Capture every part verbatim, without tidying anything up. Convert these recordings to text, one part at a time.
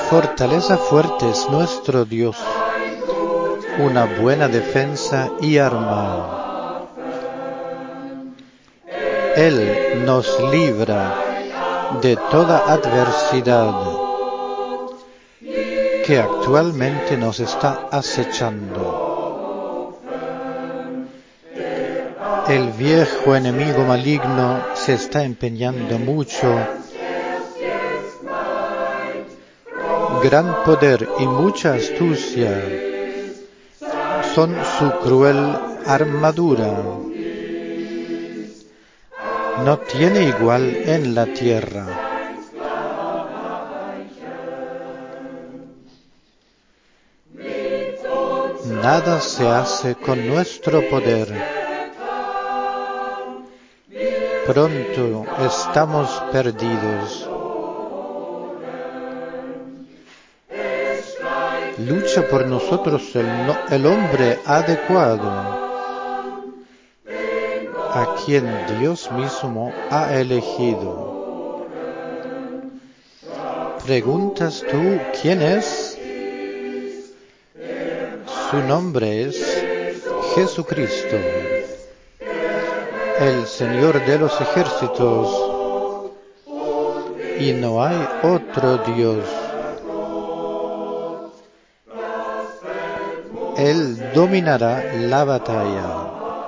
fortaleza fuerte es nuestro Dios, una buena defensa y arma. Él nos libra de toda adversidad que actualmente nos está acechando. El viejo enemigo maligno se está empeñando mucho. Gran poder y mucha astucia son su cruel armadura. No tiene igual en la tierra. Nada se hace con nuestro poder. Pronto estamos perdidos. Lucha por nosotros el, no, el hombre adecuado, a quien Dios mismo ha elegido. ¿Preguntas tú quién es? Su nombre es Jesucristo, el Señor de los ejércitos, y no hay otro Dios. Él dominará la batalla.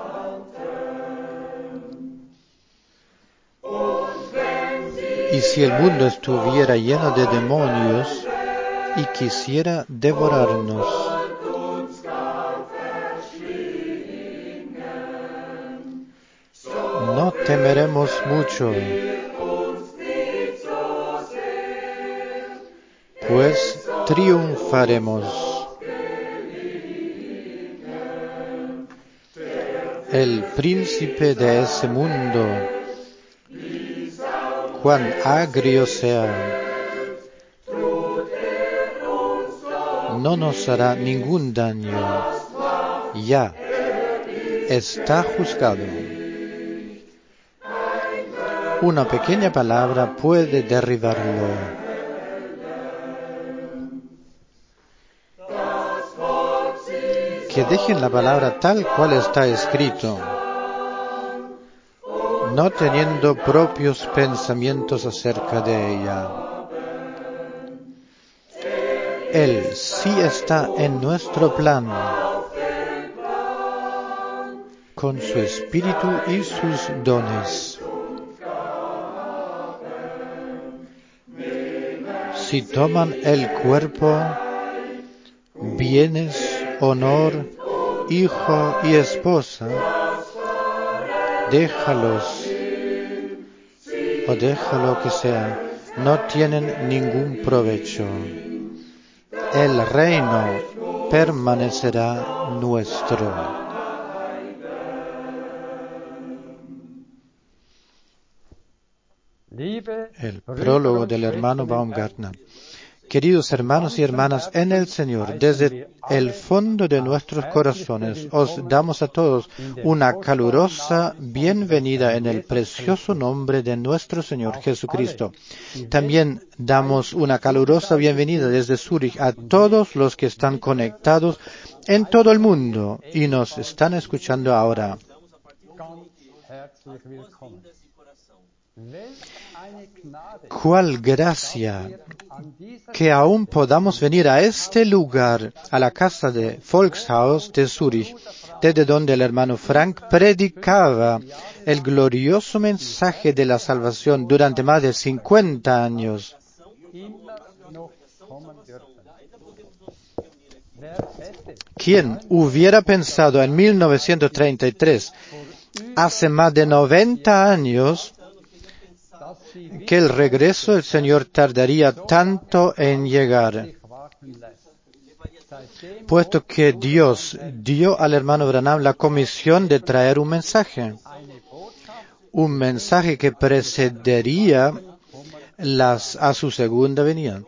Y si el mundo estuviera lleno de demonios y quisiera devorarnos, no temeremos mucho, pues triunfaremos. El príncipe de ese mundo, cuán agrio sea, no nos hará ningún daño. Ya está juzgado. Una pequeña palabra puede derribarlo. Que dejen la palabra tal cual está escrito, no teniendo propios pensamientos acerca de ella. Él sí está en nuestro plan, con su espíritu y sus dones. Si toman el cuerpo, bienes, honor, hijo y esposa, déjalos o déjalo que sea, no tienen ningún provecho. El reino permanecerá nuestro. El prólogo del hermano Baumgartner. Queridos hermanos y hermanas en el Señor, desde el fondo de nuestros corazones os damos a todos una calurosa bienvenida en el precioso nombre de nuestro Señor Jesucristo. También damos una calurosa bienvenida desde Zúrich a todos los que están conectados en todo el mundo y nos están escuchando ahora. ¡Cuál gracia! Que aún podamos venir a este lugar, a la casa de Volkshaus de Zúrich, desde donde el hermano Frank predicaba el glorioso mensaje de la salvación durante más de cincuenta años. ¿Quién hubiera pensado en mil novecientos treinta y tres, hace más de noventa años, que el regreso del Señor tardaría tanto en llegar? Puesto que Dios dio al hermano Branham la comisión de traer un mensaje, un mensaje que precedería las, a su segunda venida.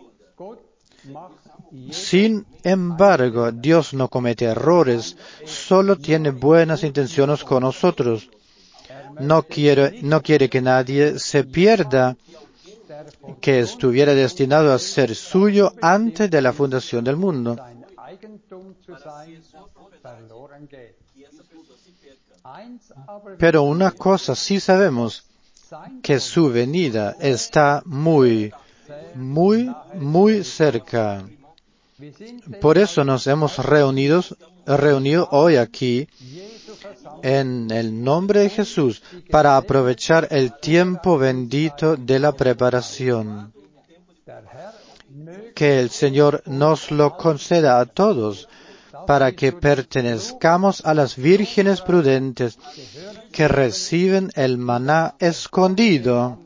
Sin embargo, Dios no comete errores, solo tiene buenas intenciones con nosotros. No quiere, no quiere que nadie se pierda, que estuviera destinado a ser suyo antes de la fundación del mundo. Pero una cosa sí sabemos, que su venida está muy, muy, muy cerca. Por eso nos hemos reunido, reunido hoy aquí en el nombre de Jesús para aprovechar el tiempo bendito de la preparación. Que el Señor nos lo conceda a todos para que pertenezcamos a las vírgenes prudentes que reciben el maná escondido,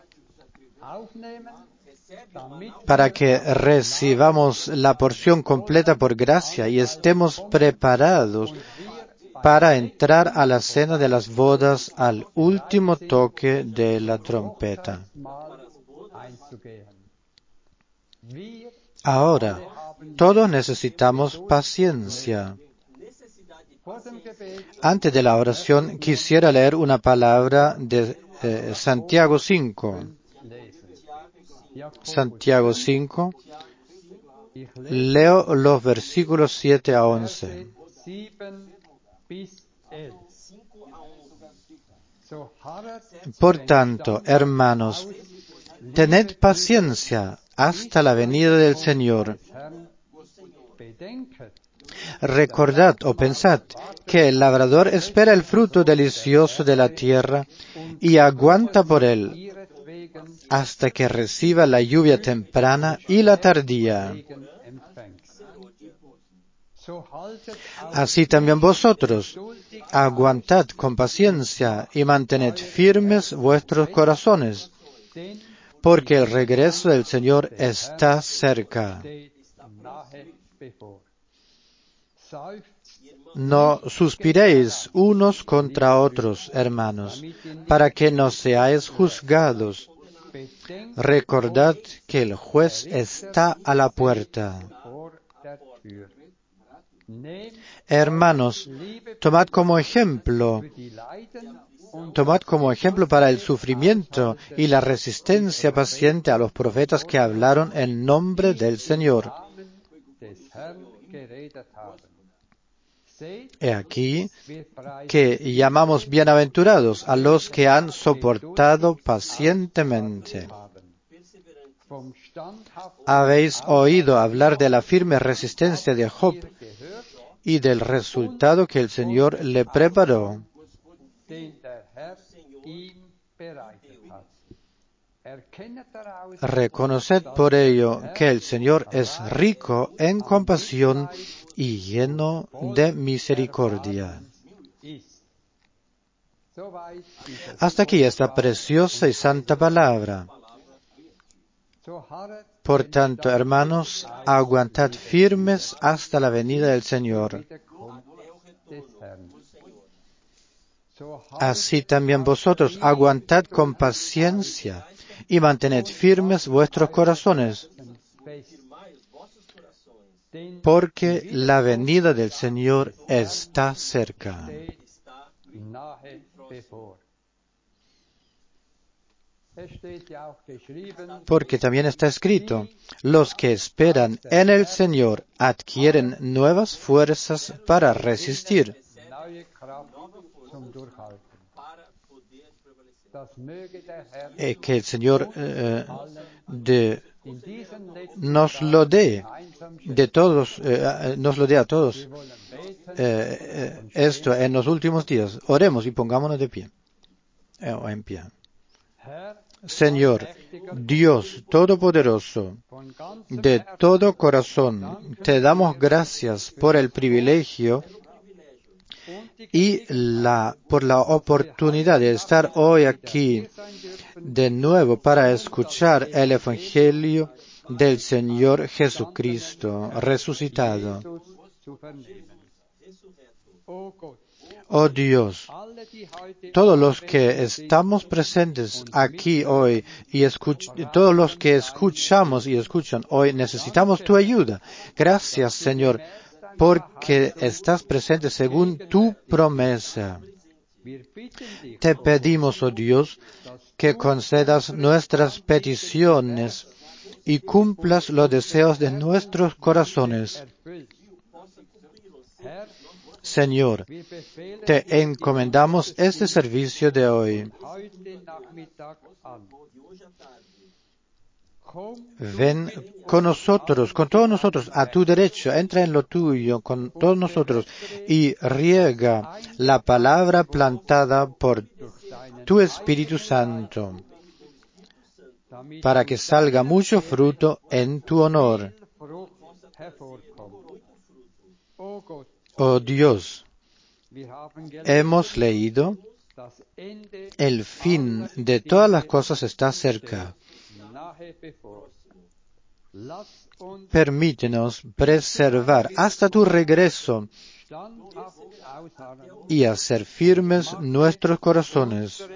para que recibamos la porción completa por gracia y estemos preparados para entrar a la cena de las bodas al último toque de la trompeta. Ahora, todos necesitamos paciencia. Antes de la oración quisiera leer una palabra de eh, Santiago cinco. Santiago cinco. Leo los versículos siete a once. Por tanto, hermanos, tened paciencia hasta la venida del Señor. Recordad o pensad que el labrador espera el fruto delicioso de la tierra y aguanta por él hasta que reciba la lluvia temprana y la tardía. Así también vosotros, aguantad con paciencia y mantened firmes vuestros corazones, porque el regreso del Señor está cerca. No suspiréis unos contra otros, hermanos, para que no seáis juzgados. Recordad que el juez está a la puerta. Hermanos, tomad como ejemplo, tomad como ejemplo para el sufrimiento y la resistencia paciente a los profetas que hablaron en nombre del Señor. He aquí que llamamos bienaventurados a los que han soportado pacientemente. Habéis oído hablar de la firme resistencia de Job y del resultado que el Señor le preparó. Reconoced por ello que el Señor es rico en compasión y lleno de misericordia. Hasta aquí esta preciosa y santa palabra. Por tanto, hermanos, aguantad firmes hasta la venida del Señor. Así también vosotros aguantad con paciencia y mantened firmes vuestros corazones, porque la venida del Señor está cerca. Porque también está escrito, los que esperan en el Señor adquieren nuevas fuerzas para resistir. Eh, que el Señor eh, de, nos lo dé de todos, eh, nos lo dé a todos eh, eh, esto en los últimos días. Oremos y pongámonos de pie, eh, o en pie. Señor, Dios Todopoderoso, de todo corazón te damos gracias por el privilegio y la, por la oportunidad de estar hoy aquí de nuevo para escuchar el Evangelio del Señor Jesucristo resucitado. Oh Dios, todos los que estamos presentes aquí hoy y escuch- todos los que escuchamos y escuchan hoy necesitamos tu ayuda. Gracias, Señor, porque estás presente según tu promesa. Te pedimos, oh Dios, que concedas nuestras peticiones y cumplas los deseos de nuestros corazones. Señor, te encomendamos este servicio de hoy. Ven con nosotros, con todos nosotros, a tu derecho, entra en lo tuyo, con todos nosotros, y riega la palabra plantada por tu Espíritu Santo, para que salga mucho fruto en tu honor. Oh Dios, hemos leído, el fin de todas las cosas está cerca. Permítenos preservar hasta tu regreso y hacer firmes nuestros corazones.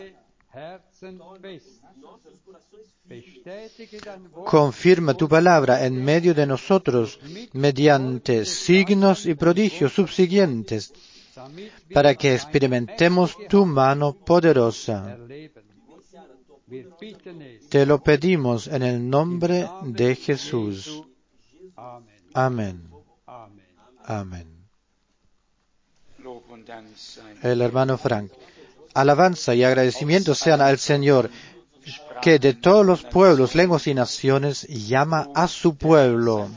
Confirma tu palabra en medio de nosotros mediante signos y prodigios subsiguientes, para que experimentemos tu mano poderosa. Te lo pedimos en el nombre de Jesús. Amén. Amén. El hermano Frank. Alabanza y agradecimiento sean al Señor, que de todos los pueblos, lenguas y naciones llama a su pueblo.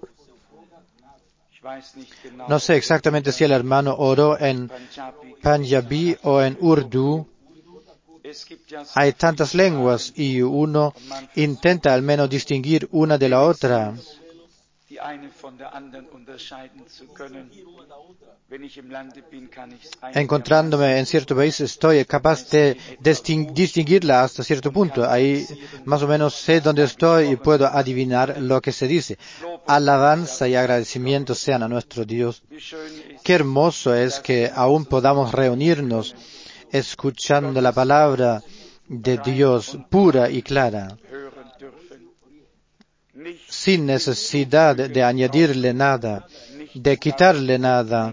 No sé exactamente si el hermano oró en Panjabi o en Urdu. Hay tantas lenguas y uno intenta al menos distinguir una de la otra. Encontrándome en cierto país estoy capaz de distinguirla hasta cierto punto. Ahí más o menos sé dónde estoy y puedo adivinar lo que se dice. Alabanza y agradecimiento sean a nuestro Dios. Qué hermoso es que aún podamos reunirnos escuchando la palabra de Dios pura y clara, sin necesidad de añadirle nada, de quitarle nada,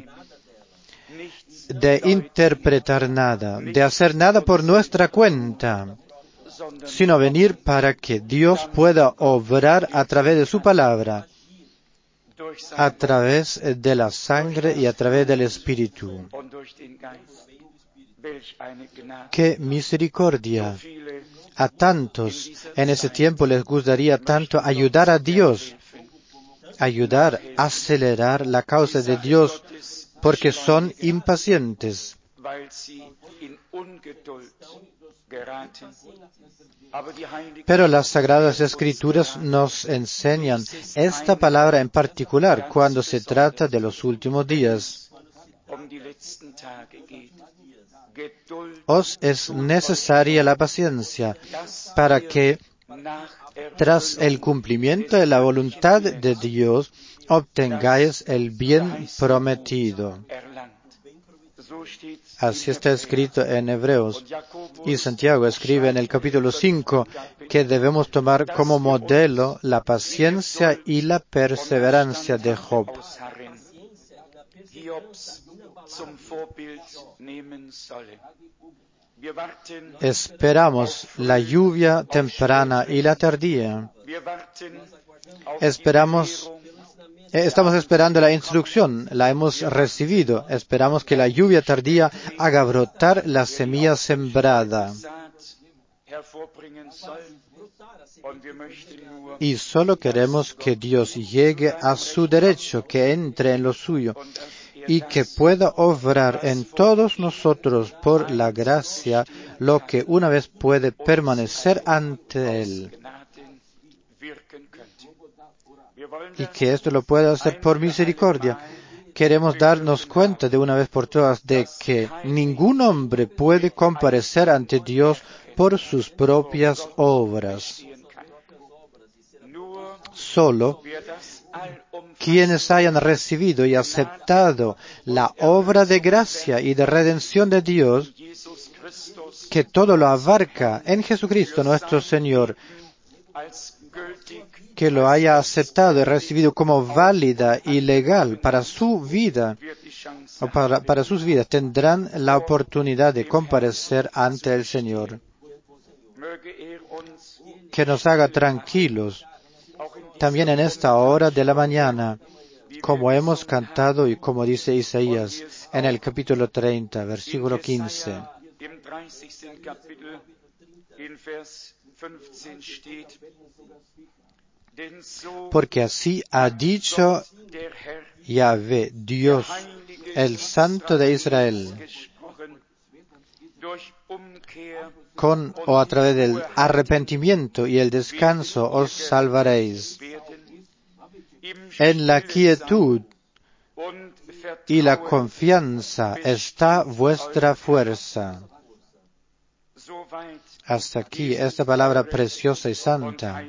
de interpretar nada, de hacer nada por nuestra cuenta, sino venir para que Dios pueda obrar a través de su palabra, a través de la sangre y a través del Espíritu. ¡Qué misericordia! A tantos en ese tiempo les gustaría tanto ayudar a Dios, ayudar a acelerar la causa de Dios, porque son impacientes. Pero las Sagradas Escrituras nos enseñan esta palabra en particular cuando se trata de los últimos días. Os es necesaria la paciencia para que, tras el cumplimiento de la voluntad de Dios, obtengáis el bien prometido. Así está escrito en Hebreos. Y Santiago escribe en el capítulo cinco que debemos tomar como modelo la paciencia y la perseverancia de Job. Esperamos la lluvia temprana y la tardía. Esperamos, estamos esperando la instrucción, la hemos recibido. Esperamos que la lluvia tardía haga brotar la semilla sembrada. Y solo queremos que Dios llegue a su derecho, que entre en lo suyo, y que pueda obrar en todos nosotros por la gracia lo que una vez puede permanecer ante Él. Y que esto lo pueda hacer por misericordia. Queremos darnos cuenta de una vez por todas de que ningún hombre puede comparecer ante Dios por sus propias obras. Solo quienes hayan recibido y aceptado la obra de gracia y de redención de Dios, que todo lo abarca en Jesucristo nuestro Señor, que lo haya aceptado y recibido como válida y legal para su vida, o para, para sus vidas, tendrán la oportunidad de comparecer ante el Señor. Que nos haga tranquilos también en esta hora de la mañana, como hemos cantado y como dice Isaías en el capítulo treinta, versículo quince. Porque así ha dicho Yahvé, Dios, el Santo de Israel, con o a través del arrepentimiento y el descanso os salvaréis. En la quietud y la confianza está vuestra fuerza. Hasta aquí esta palabra preciosa y santa.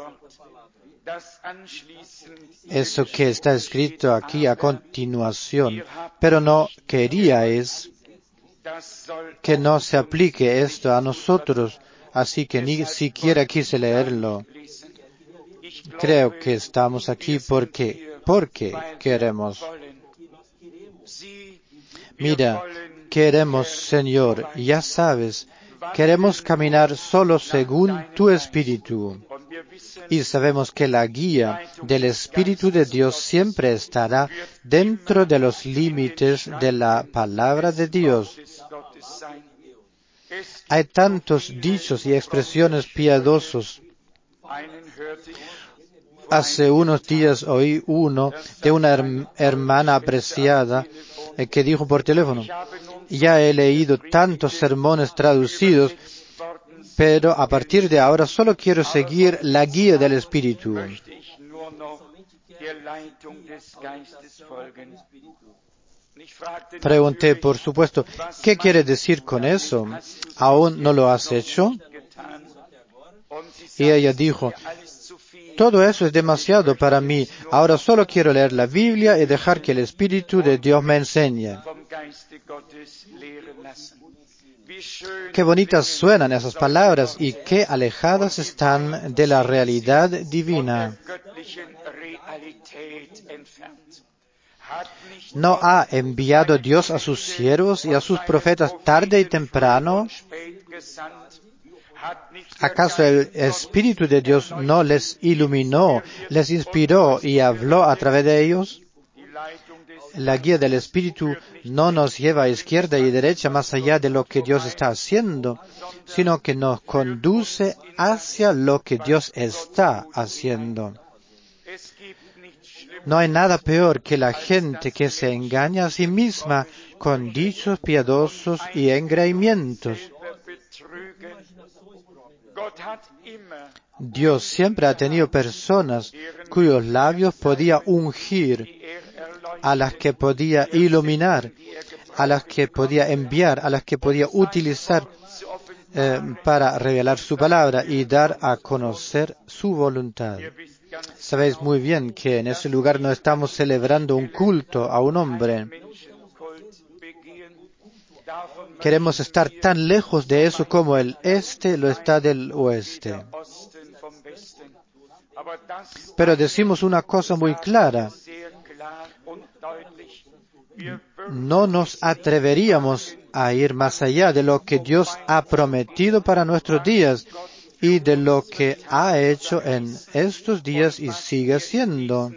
Eso que está escrito aquí a continuación, pero no queríais que no se aplique esto a nosotros, así que ni siquiera quise leerlo. Creo que estamos aquí porque, porque queremos. Mira, queremos, Señor, ya sabes, queremos caminar solo según tu Espíritu. Y sabemos que la guía del Espíritu de Dios siempre estará dentro de los límites de la palabra de Dios. Hay tantos dichos y expresiones piadosos. Hace unos días oí uno de una hermana apreciada que dijo por teléfono: ya he leído tantos sermones traducidos, pero a partir de ahora solo quiero seguir la guía del Espíritu. Pregunté, por supuesto, ¿qué quiere decir con eso? ¿Aún no lo has hecho? Y ella dijo: todo eso es demasiado para mí. Ahora solo quiero leer la Biblia y dejar que el Espíritu de Dios me enseñe. Qué bonitas suenan esas palabras y qué alejadas están de la realidad divina. ¿No ha enviado Dios a sus siervos y a sus profetas tarde y temprano? ¿Acaso el Espíritu de Dios no les iluminó, les inspiró y habló a través de ellos? La guía del Espíritu no nos lleva a izquierda y derecha más allá de lo que Dios está haciendo, sino que nos conduce hacia lo que Dios está haciendo. No hay nada peor que la gente que se engaña a sí misma con dichos piadosos y engreimientos. Dios siempre ha tenido personas cuyos labios podía ungir, a las que podía iluminar, a las que podía enviar, a las que podía utilizar eh, para revelar su palabra y dar a conocer su voluntad. Sabéis muy bien que en ese lugar no estamos celebrando un culto a un hombre. Queremos estar tan lejos de eso como el este lo está del oeste. Pero decimos una cosa muy clara: no nos atreveríamos a ir más allá de lo que Dios ha prometido para nuestros días y de lo que ha hecho en estos días y sigue haciendo.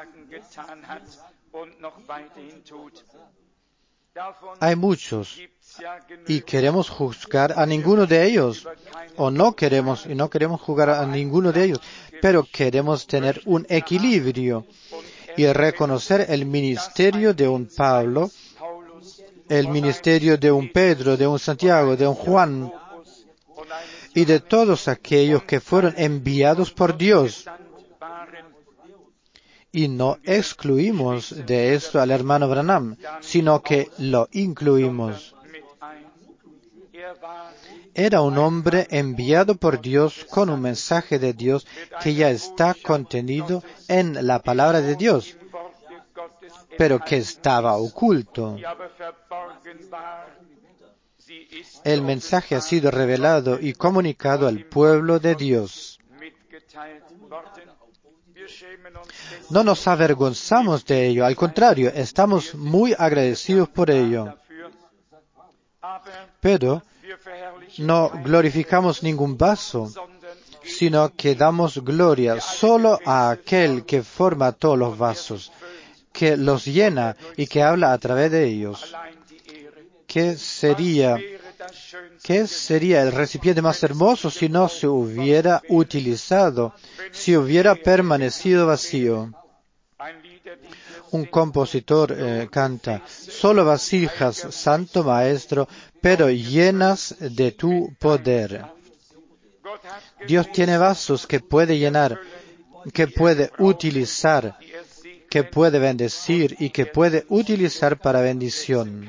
Hay muchos y queremos juzgar a ninguno de ellos, o no queremos y no queremos juzgar a ninguno de ellos, pero queremos tener un equilibrio y reconocer el ministerio de un Pablo, el ministerio de un Pedro, de un Santiago, de un Juan y de todos aquellos que fueron enviados por Dios. Y no excluimos de esto al hermano Branham, sino que lo incluimos. Era un hombre enviado por Dios con un mensaje de Dios que ya está contenido en la palabra de Dios, pero que estaba oculto. El mensaje ha sido revelado y comunicado al pueblo de Dios. No nos avergonzamos de ello, al contrario, estamos muy agradecidos por ello. Pero no glorificamos ningún vaso, sino que damos gloria solo a aquel que forma todos los vasos, que los llena y que habla a través de ellos. ¿Qué sería, qué sería el recipiente más hermoso si no se hubiera utilizado, si hubiera permanecido vacío? Un compositor eh, canta, solo vasijas, Santo Maestro, pero llenas de tu poder. Dios tiene vasos que puede llenar, que puede utilizar, que puede bendecir y que puede utilizar para bendición.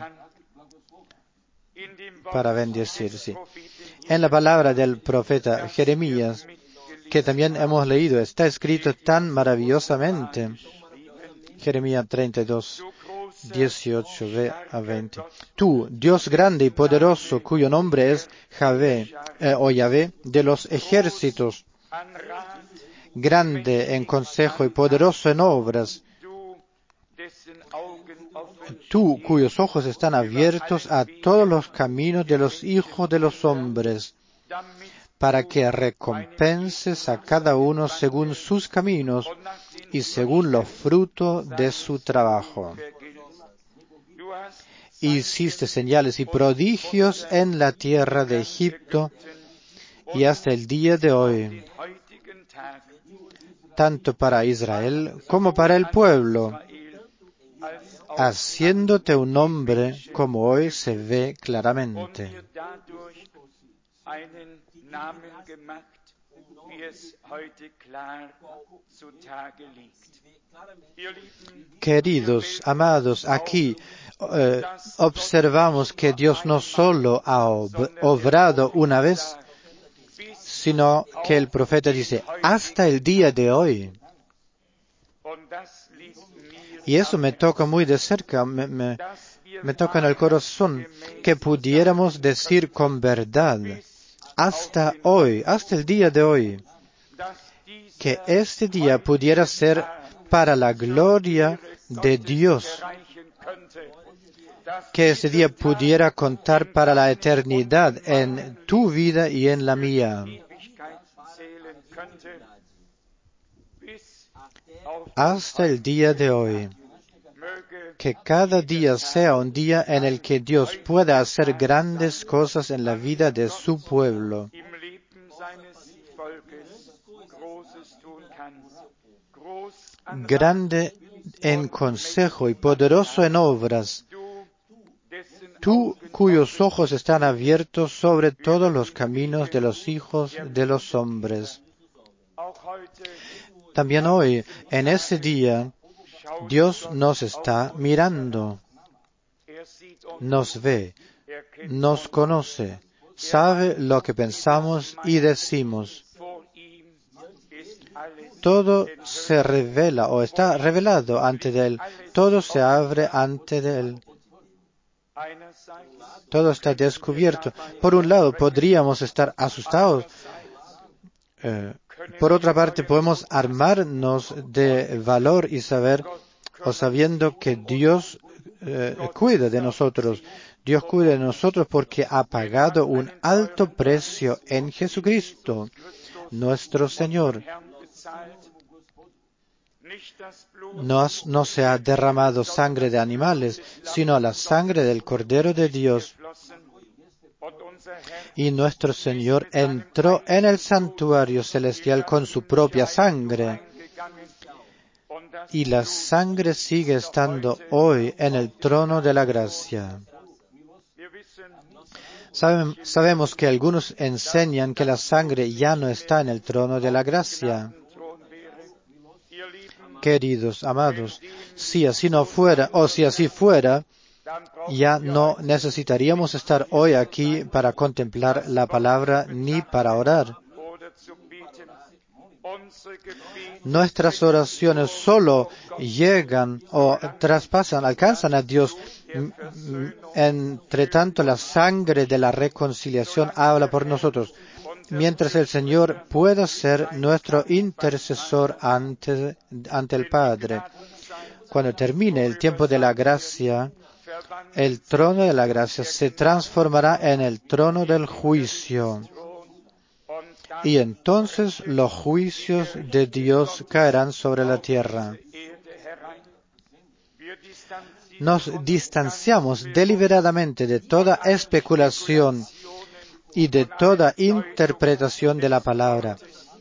Para bendecir, sí. En la palabra del profeta Jeremías, que también hemos leído, está escrito tan maravillosamente. Jeremías treinta y dos, dieciocho a veinte. Tú, Dios grande y poderoso, cuyo nombre es Javé, eh, o Yahvé, de los ejércitos, grande en consejo y poderoso en obras, tú, cuyos ojos están abiertos a todos los caminos de los hijos de los hombres, para que recompenses a cada uno según sus caminos y según los frutos de su trabajo. Hiciste señales y prodigios en la tierra de Egipto y hasta el día de hoy, tanto para Israel como para el pueblo, haciéndote un nombre como hoy se ve claramente. Queridos, amados, aquí eh, observamos que Dios no solo ha ob- obrado una vez, sino que el profeta dice, hasta el día de hoy. Y eso me toca muy de cerca, me, me, me toca en el corazón, que pudiéramos decir con verdad, hasta hoy, hasta el día de hoy, que este día pudiera ser para la gloria de Dios, que este día pudiera contar para la eternidad en tu vida y en la mía. Hasta el día de hoy. Que cada día sea un día en el que Dios pueda hacer grandes cosas en la vida de su pueblo. Grande en consejo y poderoso en obras. Tú cuyos ojos están abiertos sobre todos los caminos de los hijos de los hombres. También hoy, en ese día, Dios nos está mirando, nos ve, nos conoce, sabe lo que pensamos y decimos. Todo se revela o está revelado ante de Él, todo se abre ante de Él. Todo está descubierto. Por un lado, podríamos estar asustados. Eh, por otra parte, podemos armarnos de valor y saber, o sabiendo que Dios eh, cuida de nosotros. Dios cuida de nosotros porque ha pagado un alto precio en Jesucristo, nuestro Señor. No, no se ha derramado sangre de animales, sino la sangre del Cordero de Dios. Y nuestro Señor entró en el santuario celestial con su propia sangre. Y la sangre sigue estando hoy en el trono de la gracia. Sabem, sabemos que algunos enseñan que la sangre ya no está en el trono de la gracia. Queridos, amados, si así no fuera, o si así fuera, ya no necesitaríamos estar hoy aquí para contemplar la palabra ni para orar. Nuestras oraciones solo llegan o traspasan, alcanzan a Dios. Entre tanto, la sangre de la reconciliación habla por nosotros. mientras el Señor pueda ser nuestro intercesor ante, ante el Padre. Cuando termine el tiempo de la gracia, el trono de la gracia se transformará en el trono del juicio. Y entonces los juicios de Dios caerán sobre la tierra. Nos distanciamos deliberadamente de toda especulación y de toda interpretación de la palabra.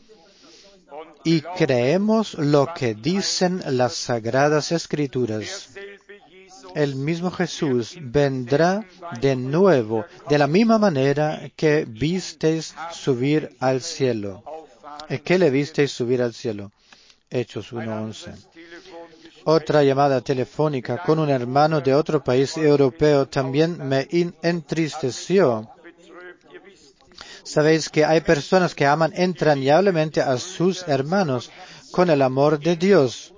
Y creemos lo que dicen las Sagradas Escrituras. El mismo Jesús vendrá de nuevo, de la misma manera que visteis subir al cielo. ¿Qué le visteis subir al cielo? Hechos uno once. Otra llamada telefónica con un hermano de otro país europeo también me entristeció. Sabéis que hay personas que aman entrañablemente a sus hermanos con el amor de Dios.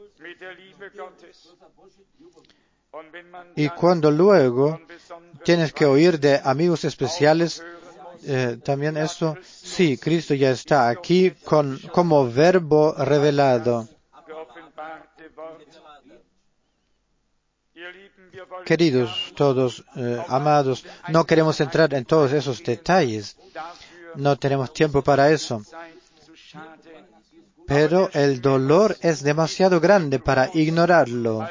Y cuando luego tienes que oír de amigos especiales, eh, también esto, sí, Cristo ya está aquí con, como verbo revelado. Queridos todos, eh, amados, no queremos entrar en todos esos detalles. No tenemos tiempo para eso. Pero el dolor es demasiado grande para ignorarlo.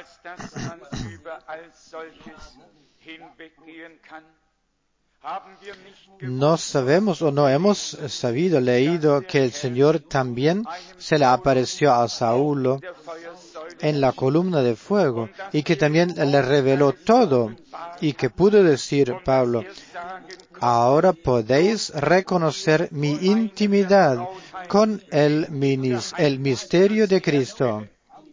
No sabemos o no hemos sabido, leído que el Señor también se le apareció a Saulo en la columna de fuego y que también le reveló todo y que pudo decir Pablo, ahora podéis reconocer mi intimidad con el, minis, el misterio de Cristo.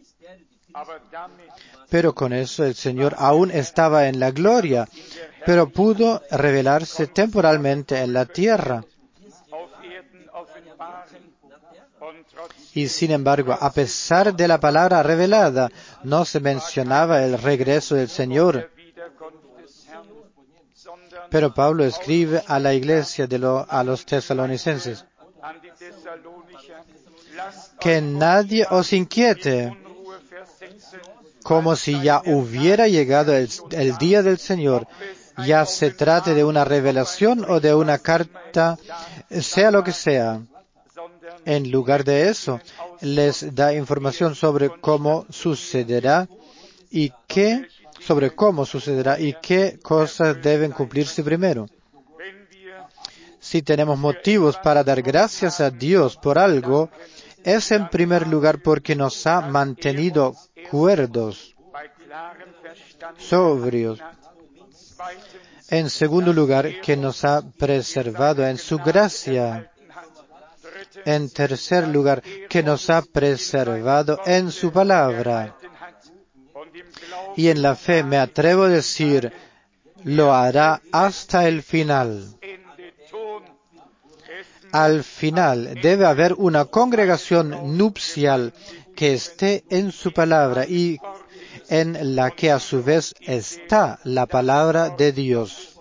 Pero con eso el Señor aún estaba en la gloria, pero pudo revelarse temporalmente en la tierra. Y sin embargo, a pesar de la palabra revelada, no se mencionaba el regreso del Señor. Pero Pablo escribe a la iglesia de lo, a los tesalonicenses, que nadie os inquiete, como si ya hubiera llegado el, el día del Señor, ya se trate de una revelación o de una carta, sea lo que sea. En lugar de eso, les da información sobre cómo sucederá y qué, sobre cómo sucederá y qué cosas deben cumplirse primero. Si tenemos motivos para dar gracias a Dios por algo, es en primer lugar porque nos ha mantenido cuerdos, sobrios. En segundo lugar, que nos ha preservado en su gracia. En tercer lugar, que nos ha preservado en su palabra. Y en la fe me atrevo a decir, lo hará hasta el final. Al final debe haber una congregación nupcial que esté en su palabra y en la que a su vez está la palabra de Dios.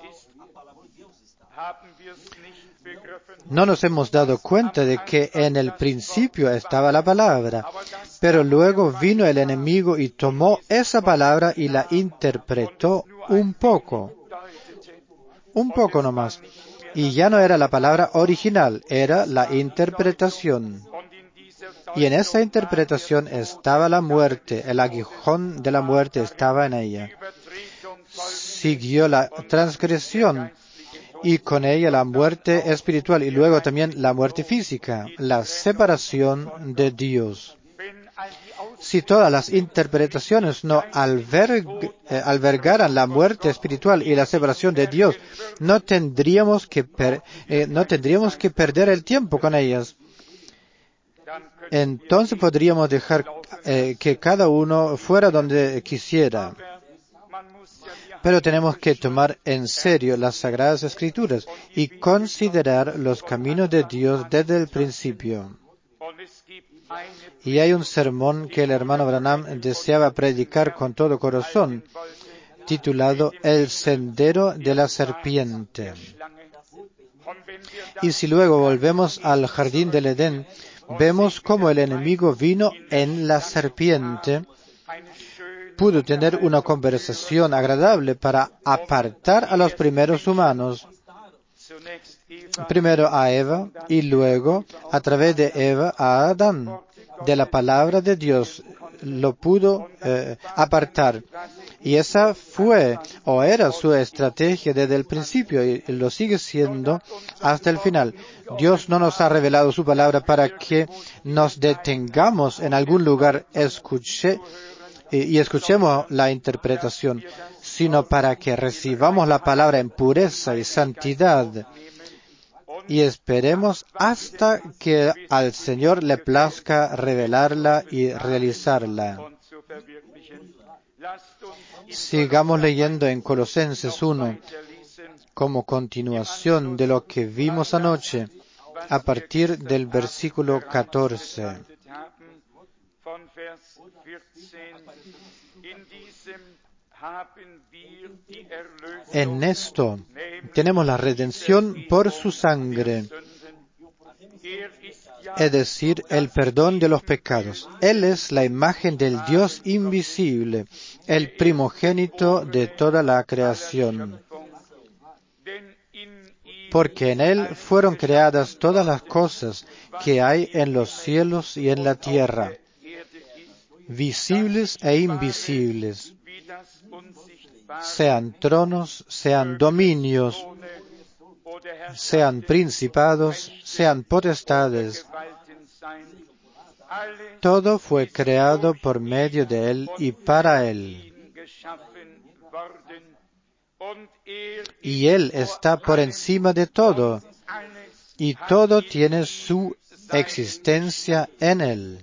No nos hemos dado cuenta de que en el principio estaba la palabra, pero luego vino el enemigo y tomó esa palabra y la interpretó un poco, un poco nomás. Y ya no era la palabra original, era la interpretación. Y en esa interpretación estaba la muerte, el aguijón de la muerte estaba en ella. Siguió la transgresión y con ella la muerte espiritual y luego también la muerte física, la separación de Dios. Si todas las interpretaciones no alberg, eh, albergaran la muerte espiritual y la separación de Dios, no tendríamos que, per, eh, no tendríamos que perder el tiempo con ellas. Entonces podríamos dejar eh, que cada uno fuera donde quisiera. Pero tenemos que tomar en serio las Sagradas Escrituras y considerar los caminos de Dios desde el principio. Y hay un sermón que el hermano Branham deseaba predicar con todo corazón, titulado El Sendero de la Serpiente. Y si luego volvemos al jardín del Edén, vemos cómo el enemigo vino en la serpiente, pudo tener una conversación agradable para apartar a los primeros humanos, primero a Eva y luego, a través de Eva, a Adán. De la palabra de Dios lo pudo eh, apartar. Y esa fue o era su estrategia desde el principio y lo sigue siendo hasta el final. Dios no nos ha revelado su palabra para que nos detengamos en algún lugar escuche, y escuchemos la interpretación, sino para que recibamos la palabra en pureza y santidad y esperemos hasta que al Señor le plazca revelarla y realizarla. Sigamos leyendo en Colosenses uno, como continuación de lo que vimos anoche, a partir del versículo catorce. En esto tenemos la redención por su sangre, es decir, el perdón de los pecados. Él es la imagen del Dios invisible, el primogénito de toda la creación. Porque en Él fueron creadas todas las cosas que hay en los cielos y en la tierra, visibles e invisibles, sean tronos, sean dominios, sean principados, sean potestades. Todo fue creado por medio de Él y para Él. Y Él está por encima de todo, y todo tiene su existencia en Él.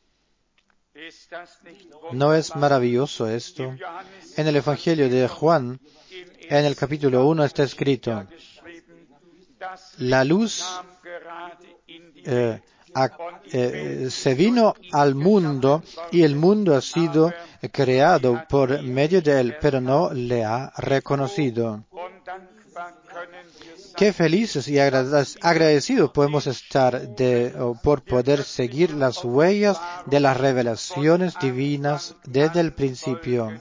¿No es maravilloso esto? En el Evangelio de Juan, en el capítulo uno está escrito, la luz eh, a, eh, se vino al mundo y el mundo ha sido creado por medio de Él, pero no le ha reconocido. Qué felices y agradecidos podemos estar de, por poder seguir las huellas de las revelaciones divinas desde el principio.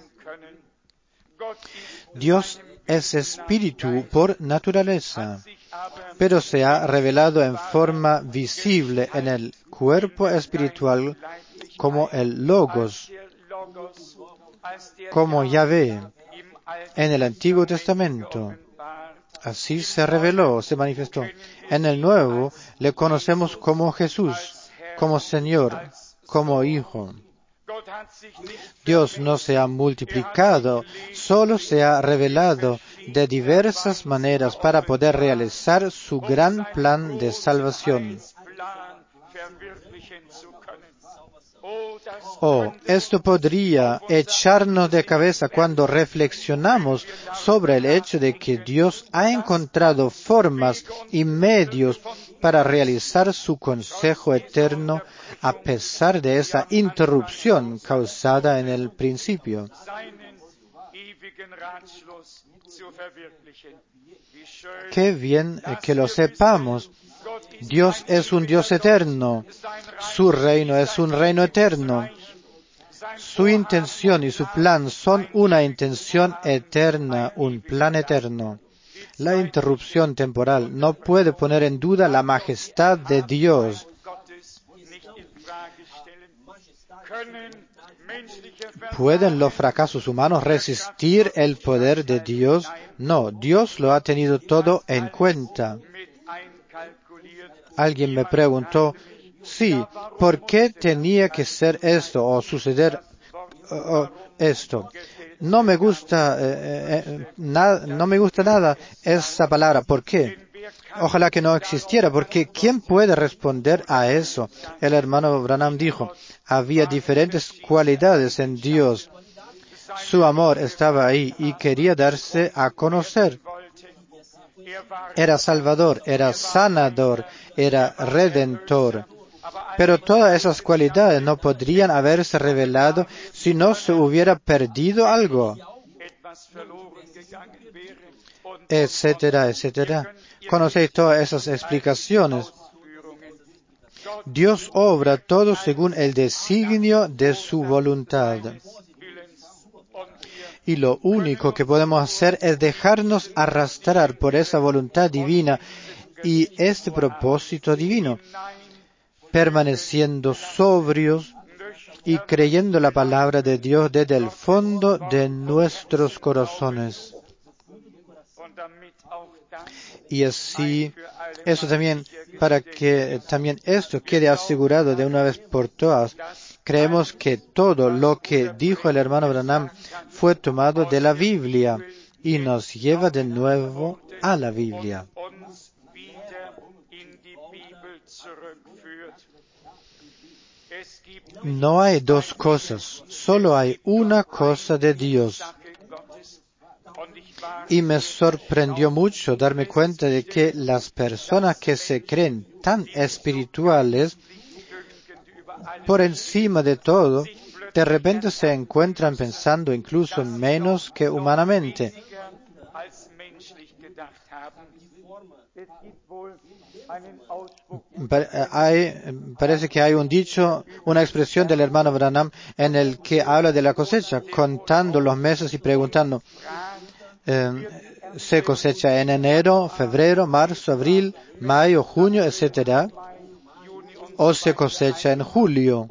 Dios es espíritu por naturaleza, pero se ha revelado en forma visible en el cuerpo espiritual como el Logos, como Yahvé en el Antiguo Testamento. Así se reveló, se manifestó. En el Nuevo le conocemos como Jesús, como Señor, como Hijo. Dios no se ha multiplicado, solo se ha revelado de diversas maneras para poder realizar su gran plan de salvación. Oh, esto podría echarnos de cabeza cuando reflexionamos sobre el hecho de que Dios ha encontrado formas y medios para realizar su consejo eterno a pesar de esa interrupción causada en el principio. Qué bien que lo sepamos. Dios es un Dios eterno. Su reino es un reino eterno. Su intención y su plan son una intención eterna, un plan eterno. La interrupción temporal no puede poner en duda la majestad de Dios. ¿Pueden los fracasos humanos resistir el poder de Dios? No, Dios lo ha tenido todo en cuenta. Alguien me preguntó, sí, ¿por qué tenía que ser esto o suceder uh, esto? No me gusta, eh, eh, na, no me gusta nada esa palabra. ¿Por qué? Ojalá que no existiera, porque ¿quién puede responder a eso? El hermano Branham dijo, había diferentes cualidades en Dios. Su amor estaba ahí y quería darse a conocer. Era salvador, era sanador, era redentor. Pero todas esas cualidades no podrían haberse revelado si no se hubiera perdido algo. etcétera, etcétera. Conocéis todas esas explicaciones. Dios obra todo según el designio de su voluntad. Y lo único que podemos hacer es dejarnos arrastrar por esa voluntad divina y este propósito divino, permaneciendo sobrios y creyendo la palabra de Dios desde el fondo de nuestros corazones. Y así, eso también, para que también esto quede asegurado de una vez por todas, creemos que todo lo que dijo el hermano Branham fue tomado de la Biblia y nos lleva de nuevo a la Biblia. No hay dos cosas, solo hay una cosa de Dios. Y me sorprendió mucho darme cuenta de que las personas que se creen tan espirituales, por encima de todo, de repente se encuentran pensando incluso menos que humanamente. Hay, parece que hay un dicho, una expresión del hermano Branham en el que habla de la cosecha, contando los meses y preguntando, eh, se cosecha en enero, febrero, marzo, abril, mayo, junio, etcétera, o se cosecha en julio.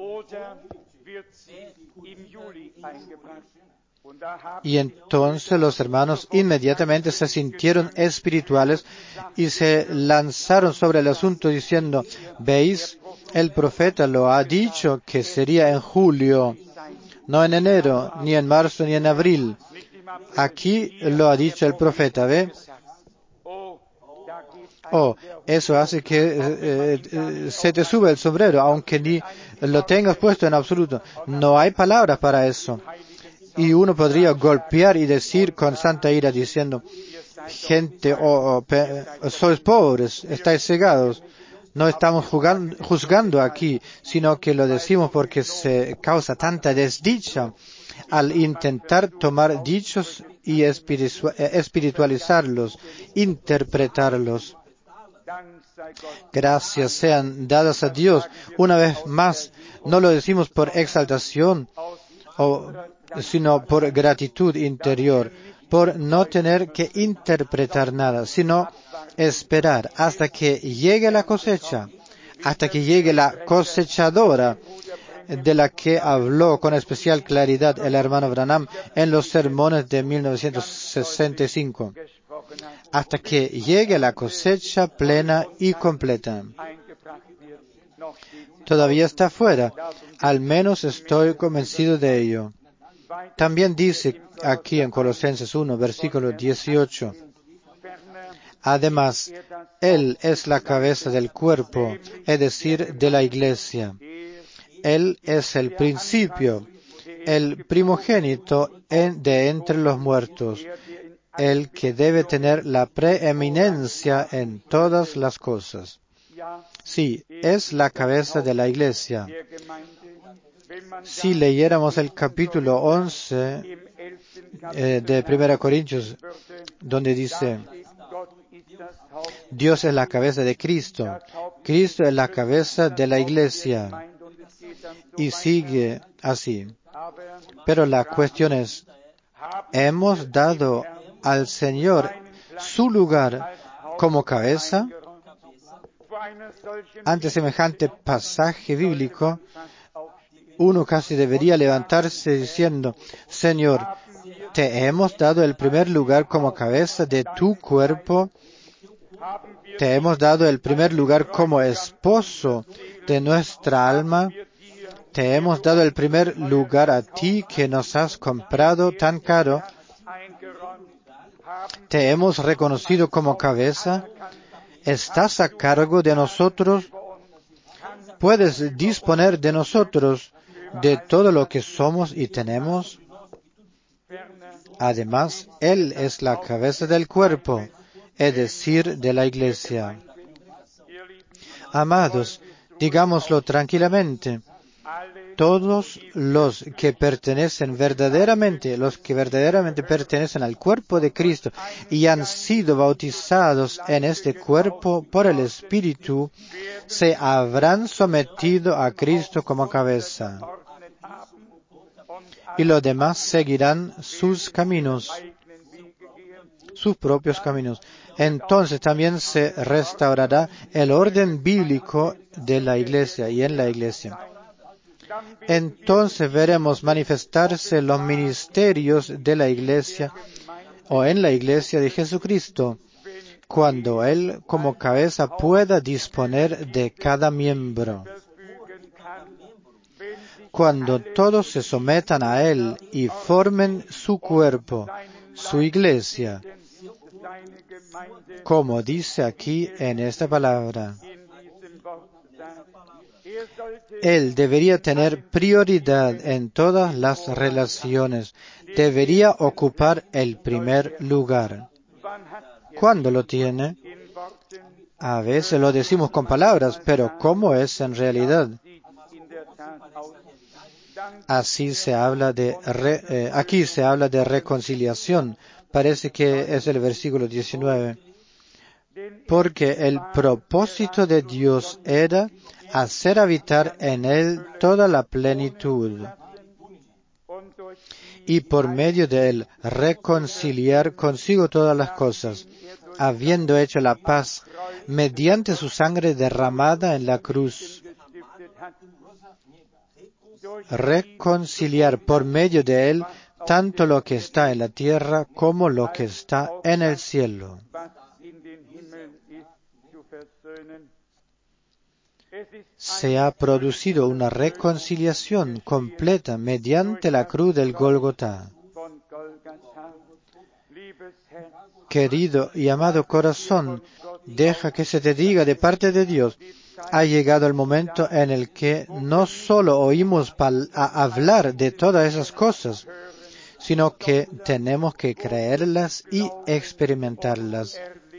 Y entonces los hermanos inmediatamente se sintieron espirituales y se lanzaron sobre el asunto diciendo, ¿veis? El profeta lo ha dicho que sería en julio, no en enero, ni en marzo, ni en abril. Aquí lo ha dicho el profeta, ¿ve? Oh, eso hace que eh, eh, se te sube el sombrero, aunque ni lo tengas puesto en absoluto. No hay palabras para eso. Y uno podría golpear y decir con santa ira diciendo, gente, oh, oh, pe, sois pobres, estáis cegados. No estamos jugando, juzgando aquí, sino que lo decimos porque se causa tanta desdicha al intentar tomar dichos y espiritualizarlos, interpretarlos. Gracias sean dadas a Dios. Una vez más, no lo decimos por exaltación, o, sino por gratitud interior, por no tener que interpretar nada, sino esperar hasta que llegue la cosecha, hasta que llegue la cosechadora, de la que habló con especial claridad el hermano Branham en los sermones de mil novecientos sesenta y cinco, hasta que llegue la cosecha plena y completa. Todavía está fuera, al menos estoy convencido de ello. También dice aquí en Colosenses uno, versículo dieciocho, además, Él es la cabeza del cuerpo, es decir, de la iglesia. Él es el principio, el primogénito de entre los muertos, el que debe tener la preeminencia en todas las cosas. Sí, es la cabeza de la iglesia. Si leyéramos el capítulo once eh, de Primera Corintios, donde dice, Dios es la cabeza de Cristo, Cristo es la cabeza de la iglesia, y sigue así. Pero la cuestión es, ¿hemos dado al Señor su lugar como cabeza? Ante semejante pasaje bíblico, uno casi debería levantarse diciendo, Señor, te hemos dado el primer lugar como cabeza de tu cuerpo, te hemos dado el primer lugar como esposo de nuestra alma, te hemos dado el primer lugar a ti que nos has comprado tan caro, te hemos reconocido como cabeza, estás a cargo de nosotros, puedes disponer de nosotros, de todo lo que somos y tenemos. Además, Él es la cabeza del cuerpo, es decir, de la iglesia. Amados, digámoslo tranquilamente, todos los que pertenecen verdaderamente, los que verdaderamente pertenecen al cuerpo de Cristo y han sido bautizados en este cuerpo por el Espíritu, se habrán sometido a Cristo como cabeza. Y los demás seguirán sus caminos, sus propios caminos. Entonces también se restaurará el orden bíblico de la Iglesia y en la Iglesia. Entonces veremos manifestarse los ministerios de la Iglesia o en la Iglesia de Jesucristo, cuando Él como cabeza pueda disponer de cada miembro. Cuando todos se sometan a Él y formen su cuerpo, su Iglesia, como dice aquí en esta palabra. Él debería tener prioridad en todas las relaciones, debería ocupar el primer lugar. ¿Cuándo lo tiene? A veces lo decimos con palabras, pero ¿cómo es en realidad? Así se habla de re, eh, aquí se habla de reconciliación. Parece que es el versículo diecinueve. Porque el propósito de Dios era hacer habitar en él toda la plenitud y por medio de él reconciliar consigo todas las cosas, habiendo hecho la paz mediante su sangre derramada en la cruz. Reconciliar por medio de él tanto lo que está en la tierra como lo que está en el cielo. Se ha producido una reconciliación completa mediante la cruz del Gólgota. Querido y amado corazón, deja que se te diga de parte de Dios, ha llegado el momento en el que no solo oímos a hablar de todas esas cosas, sino que tenemos que creerlas y experimentarlas.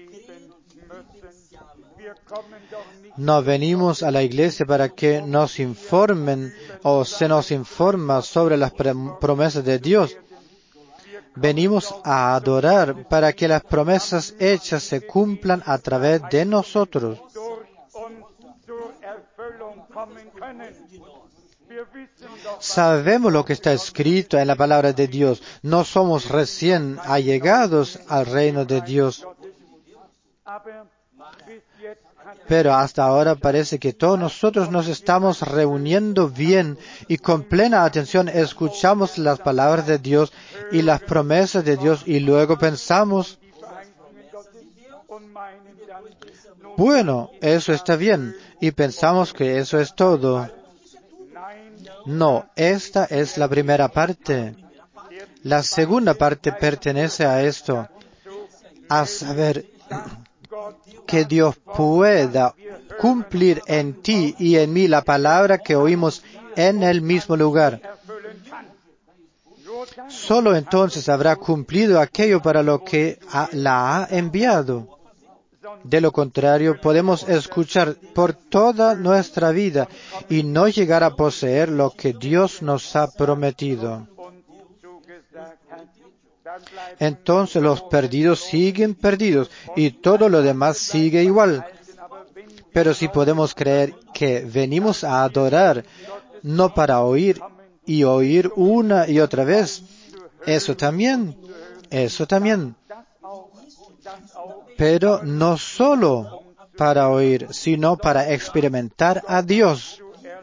No venimos a la iglesia para que nos informen o se nos informa sobre las promesas de Dios. Venimos a adorar para que las promesas hechas se cumplan a través de nosotros. Sabemos lo que está escrito en la palabra de Dios. No somos recién allegados al reino de Dios. Pero hasta ahora parece que todos nosotros nos estamos reuniendo bien y con plena atención escuchamos las palabras de Dios y las promesas de Dios y luego pensamos, bueno, eso está bien y pensamos que eso es todo. No, esta es la primera parte. La segunda parte pertenece a esto, a saber que Dios pueda cumplir en ti y en mí la palabra que oímos en el mismo lugar. Solo entonces habrá cumplido aquello para lo que la ha enviado. De lo contrario, podemos escuchar por toda nuestra vida y no llegar a poseer lo que Dios nos ha prometido. Entonces los perdidos siguen perdidos y todo lo demás sigue igual. Pero si podemos creer que venimos a adorar, no para oír y oír una y otra vez, eso también, eso también. Pero no solo para oír, sino para experimentar a Dios.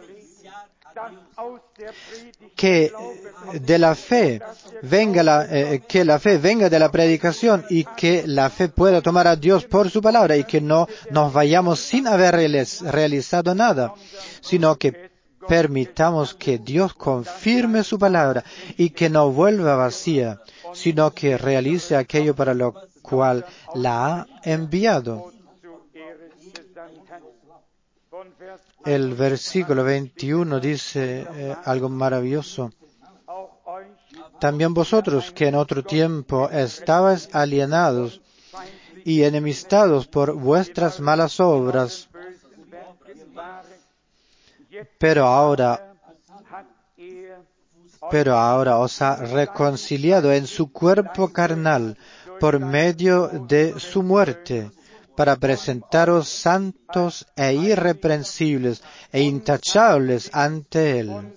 Que de la fe venga la, eh, que la fe venga de la predicación y que la fe pueda tomar a Dios por su palabra y que no nos vayamos sin haber realizado nada, sino que permitamos que Dios confirme su palabra y que no vuelva vacía, sino que realice aquello para lo cual la ha enviado. El versículo veintiuno dice eh, algo maravilloso. También vosotros que en otro tiempo estabais alienados y enemistados por vuestras malas obras, pero ahora pero ahora os ha reconciliado en su cuerpo carnal por medio de su muerte, para presentaros santos e irreprensibles e intachables ante Él.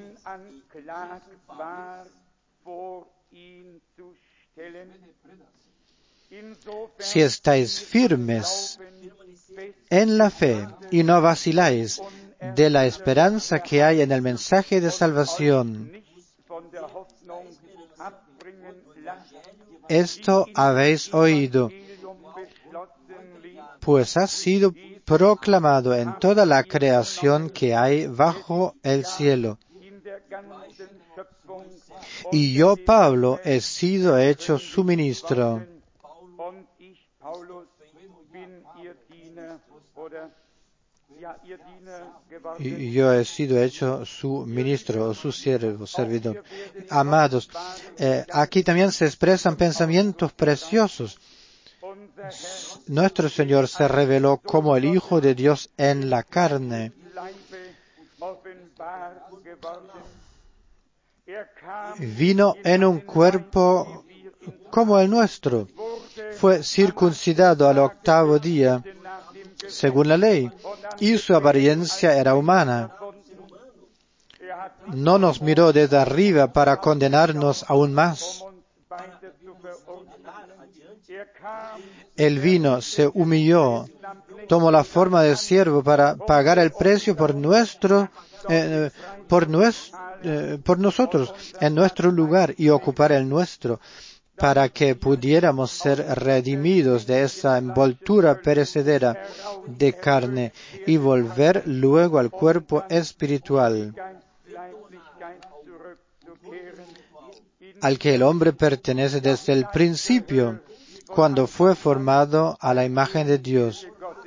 Si estáis firmes en la fe y no vaciláis de la esperanza que hay en el mensaje de salvación, esto habéis oído, pues ha sido proclamado en toda la creación que hay bajo el cielo. Y yo, Pablo, he sido hecho su ministro. Y yo he sido hecho su ministro o su siervo, servidor. Amados, eh, aquí también se expresan pensamientos preciosos. Nuestro Señor se reveló como el Hijo de Dios en la carne. Vino en un cuerpo como el nuestro. Fue circuncidado al octavo día, según la ley, y su apariencia era humana. No nos miró desde arriba para condenarnos aún más. Él vino, se humilló, tomó la forma de siervo para pagar el precio por nuestro, eh, por, nues, eh, por nosotros, en nuestro lugar y ocupar el nuestro, para que pudiéramos ser redimidos de esa envoltura perecedera de carne y volver luego al cuerpo espiritual, al que el hombre pertenece desde el principio, cuando fue formado a la imagen de Dios.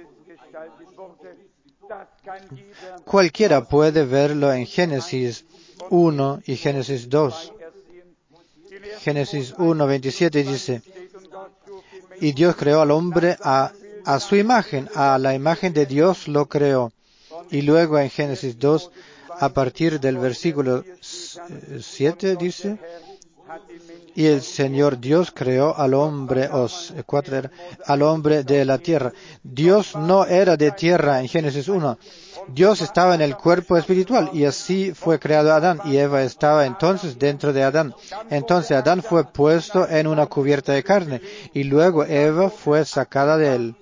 Cualquiera puede verlo en Génesis uno y Génesis dos. Génesis uno, veintisiete dice, y Dios creó al hombre a, a su imagen, a la imagen de Dios lo creó. Y luego en Génesis dos, a partir del versículo siete dice, y el Señor Dios creó al hombre, os, cuatro era, al hombre de la tierra. Dios no era de tierra en Génesis uno. Dios estaba en el cuerpo espiritual y así fue creado Adán y Eva estaba entonces dentro de Adán. Entonces Adán fue puesto en una cubierta de carne y luego Eva fue sacada de él.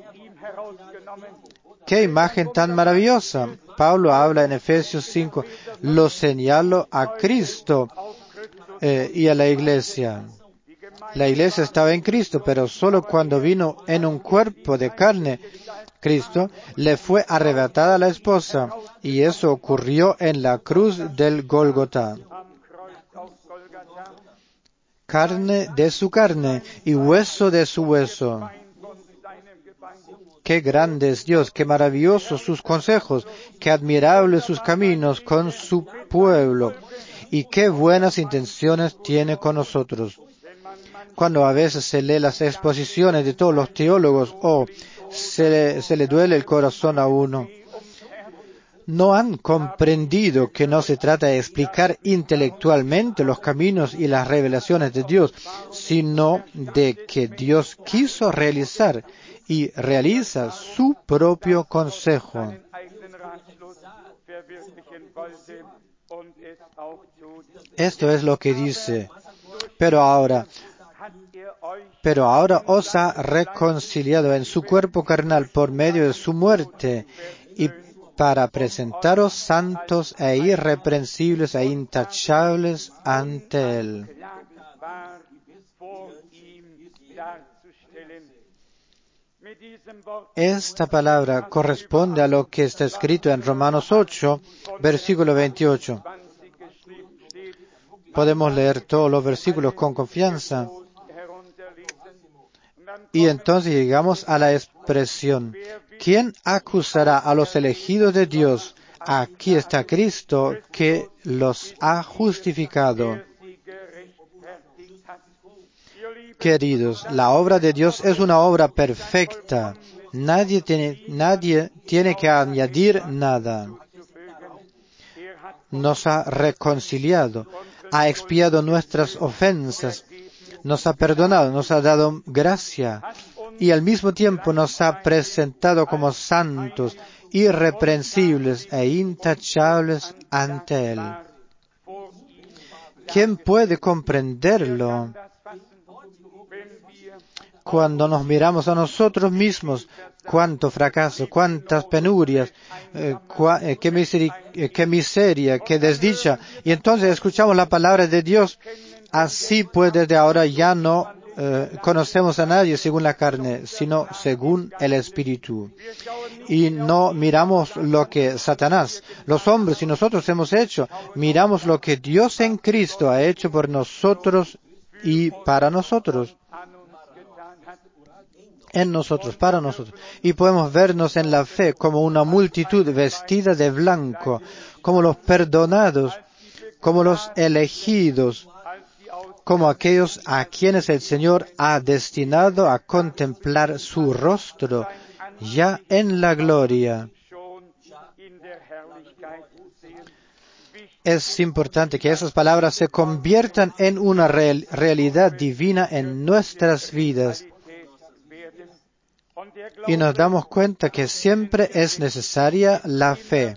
¡Qué imagen tan maravillosa! Pablo habla en Efesios cinco, lo señalo a Cristo eh, y a la iglesia. La iglesia estaba en Cristo, pero solo cuando vino en un cuerpo de carne, Cristo, le fue arrebatada la esposa, y eso ocurrió en la cruz del Gólgota. Carne de su carne y hueso de su hueso. Qué grande es Dios, qué maravillosos sus consejos, qué admirables sus caminos con su pueblo, y qué buenas intenciones tiene con nosotros. Cuando a veces se lee las exposiciones de todos los teólogos, o oh, se, le, se le duele el corazón a uno. No han comprendido que no se trata de explicar intelectualmente los caminos y las revelaciones de Dios, sino de que Dios quiso realizar y realiza su propio consejo. Esto es lo que dice. Pero ahora, pero ahora os ha reconciliado en su cuerpo carnal por medio de su muerte y para presentaros santos e irreprensibles e intachables ante Él. Esta palabra corresponde a lo que está escrito en Romanos ocho, versículo veintiocho. Podemos leer todos los versículos con confianza. Y entonces llegamos a la expresión, ¿quién acusará a los elegidos de Dios? Aquí está Cristo que los ha justificado. Queridos, la obra de Dios es una obra perfecta. Nadie tiene, nadie tiene que añadir nada. nos ha reconciliado, ha expiado nuestras ofensas, nos ha perdonado, nos ha dado gracia y al mismo tiempo nos ha presentado como santos, irreprensibles e intachables ante Él. ¿Quién puede comprenderlo? Cuando nos miramos a nosotros mismos, cuánto fracaso, cuántas penurias, eh, cua, eh, qué, miseri, eh, qué miseria, qué desdicha. Y entonces escuchamos la palabra de Dios. Así pues desde ahora ya no eh, conocemos a nadie según la carne, sino según el Espíritu. Y no miramos lo que Satanás, los hombres y nosotros hemos hecho. Miramos lo que Dios en Cristo ha hecho por nosotros y para nosotros. En nosotros, para nosotros. Y podemos vernos en la fe como una multitud vestida de blanco, como los perdonados, como los elegidos, como aquellos a quienes el Señor ha destinado a contemplar su rostro ya en la gloria. Es importante que esas palabras se conviertan en una real, realidad divina en nuestras vidas. Y nos damos cuenta que siempre es necesaria la fe.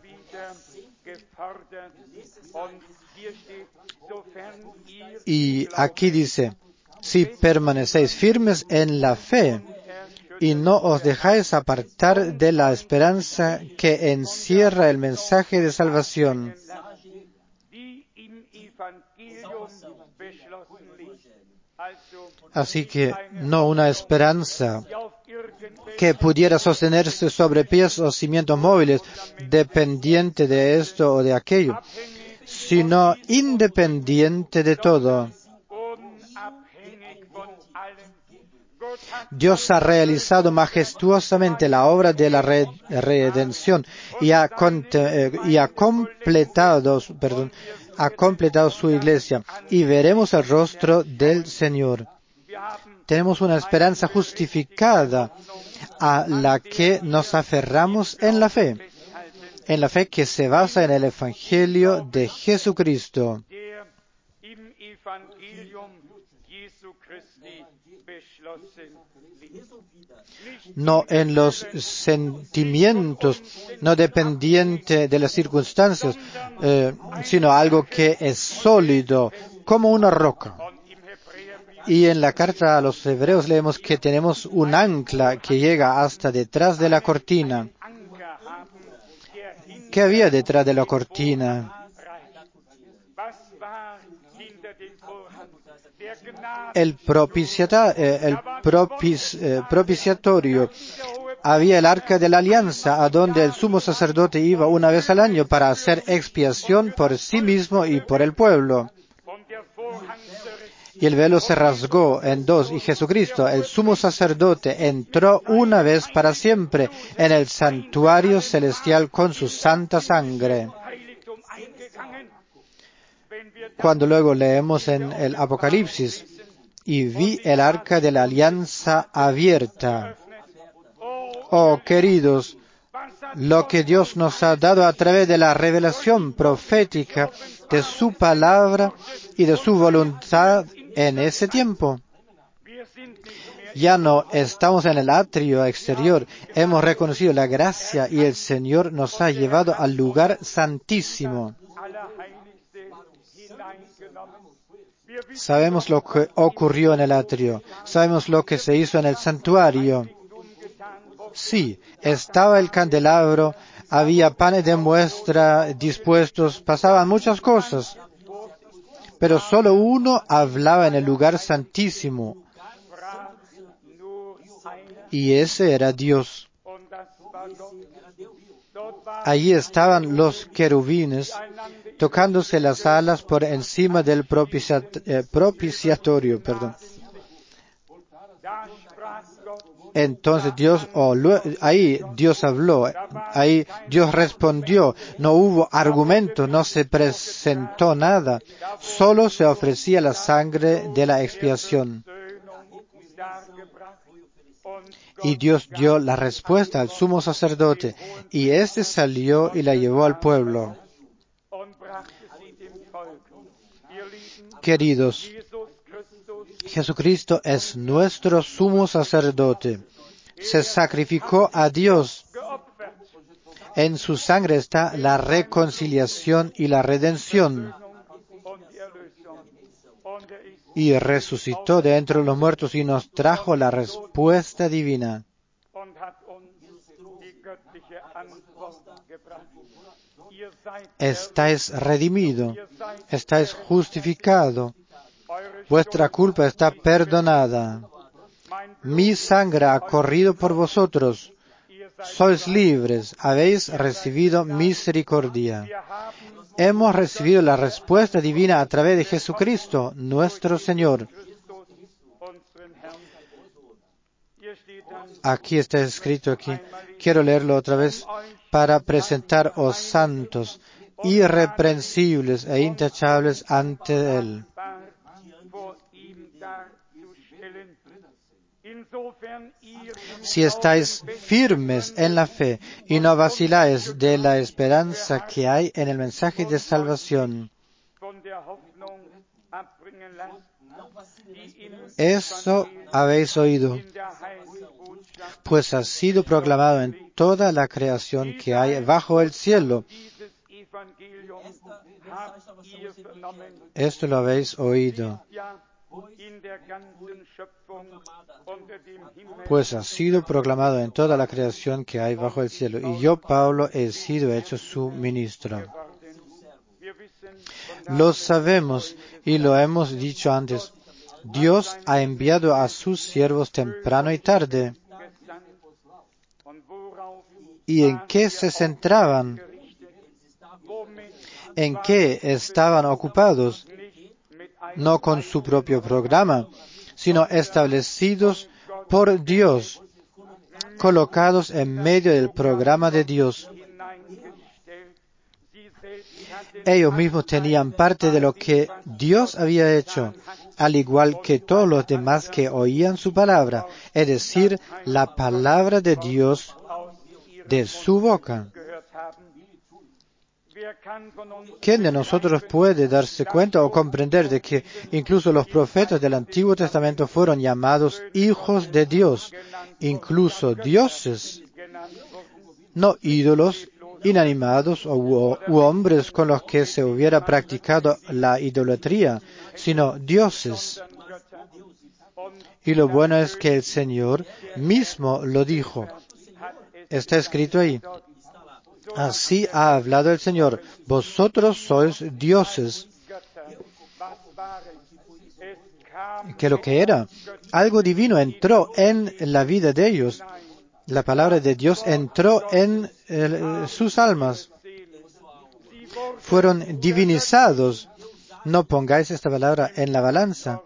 Y aquí dice, si permanecéis firmes en la fe y no os dejáis apartar de la esperanza que encierra el mensaje de salvación. Así que no una esperanza que pudiera sostenerse sobre pies o cimientos móviles, dependiente de esto o de aquello, sino independiente de todo. Dios ha realizado majestuosamente la obra de la redención y ha, eh, y ha completado, perdón, ha completado su iglesia y veremos el rostro del Señor. Tenemos una esperanza justificada a la que nos aferramos en la fe, en la fe que se basa en el Evangelio de Jesucristo. No en los sentimientos, no dependiente de las circunstancias, eh, sino algo que es sólido, como una roca. Y en la carta a los hebreos leemos que tenemos un ancla que llega hasta detrás de la cortina. ¿Qué había detrás de la cortina? El, propiciata, eh, el propis, eh, propiciatorio. Había el arca de la alianza, a donde el sumo sacerdote iba una vez al año para hacer expiación por sí mismo y por el pueblo. Y el velo se rasgó en dos, y Jesucristo, el sumo sacerdote, entró una vez para siempre en el santuario celestial con su santa sangre. Cuando luego leemos en el Apocalipsis, y vi el arca de la alianza abierta. Oh, queridos, lo que Dios nos ha dado a través de la revelación profética de su palabra y de su voluntad en ese tiempo. Ya no estamos en el atrio exterior, hemos reconocido la gracia y el Señor nos ha llevado al lugar santísimo. Sabemos lo que ocurrió en el atrio, sabemos lo que se hizo en el santuario. Sí, estaba el candelabro, había panes de muestra dispuestos, pasaban muchas cosas, pero solo uno hablaba en el lugar santísimo, y ese era Dios. Allí estaban los querubines, tocándose las alas por encima del propiciat, eh, propiciatorio, perdón. Entonces Dios, oh, ahí Dios habló, ahí Dios respondió, no hubo argumento, no se presentó nada, solo se ofrecía la sangre de la expiación. Y Dios dio la respuesta al sumo sacerdote, y éste salió y la llevó al pueblo. Queridos, Jesucristo es nuestro sumo sacerdote. Se sacrificó a Dios. En su sangre está la reconciliación y la redención. Y resucitó de entre los muertos y nos trajo la respuesta divina. Estáis redimido, estáis justificado, vuestra culpa está perdonada. Mi sangre ha corrido por vosotros, sois libres, habéis recibido misericordia. Hemos recibido la respuesta divina a través de Jesucristo, nuestro Señor. Aquí está escrito aquí. Quiero leerlo otra vez. Para presentaros santos, irreprensibles e intachables ante Él. Si estáis firmes en la fe y no vaciláis de la esperanza que hay en el mensaje de salvación, eso habéis oído, pues ha sido proclamado en toda la creación que hay bajo el cielo. Esto lo habéis oído, pues ha sido proclamado en toda la creación que hay bajo el cielo. Y yo, Pablo, he sido hecho su ministro. Lo sabemos y lo hemos dicho antes. Dios ha enviado a sus siervos temprano y tarde. ¿Y en qué se centraban? ¿En qué estaban ocupados? No con su propio programa, sino establecidos por Dios, colocados en medio del programa de Dios. Ellos mismos tenían parte de lo que Dios había hecho, al igual que todos los demás que oían su palabra, es decir, la palabra de Dios de su boca. ¿Quién de nosotros puede darse cuenta o comprender de que incluso los profetas del Antiguo Testamento fueron llamados hijos de Dios, incluso dioses, no ídolos inanimados o u, u hombres con los que se hubiera practicado la idolatría, sino dioses? Y lo bueno es que el Señor mismo lo dijo. Está escrito ahí. Así ha hablado el Señor. Vosotros sois dioses. ¿Qué lo que era? Algo divino entró en la vida de ellos. La palabra de Dios entró en eh, sus almas. Fueron divinizados. No pongáis esta palabra en la balanza.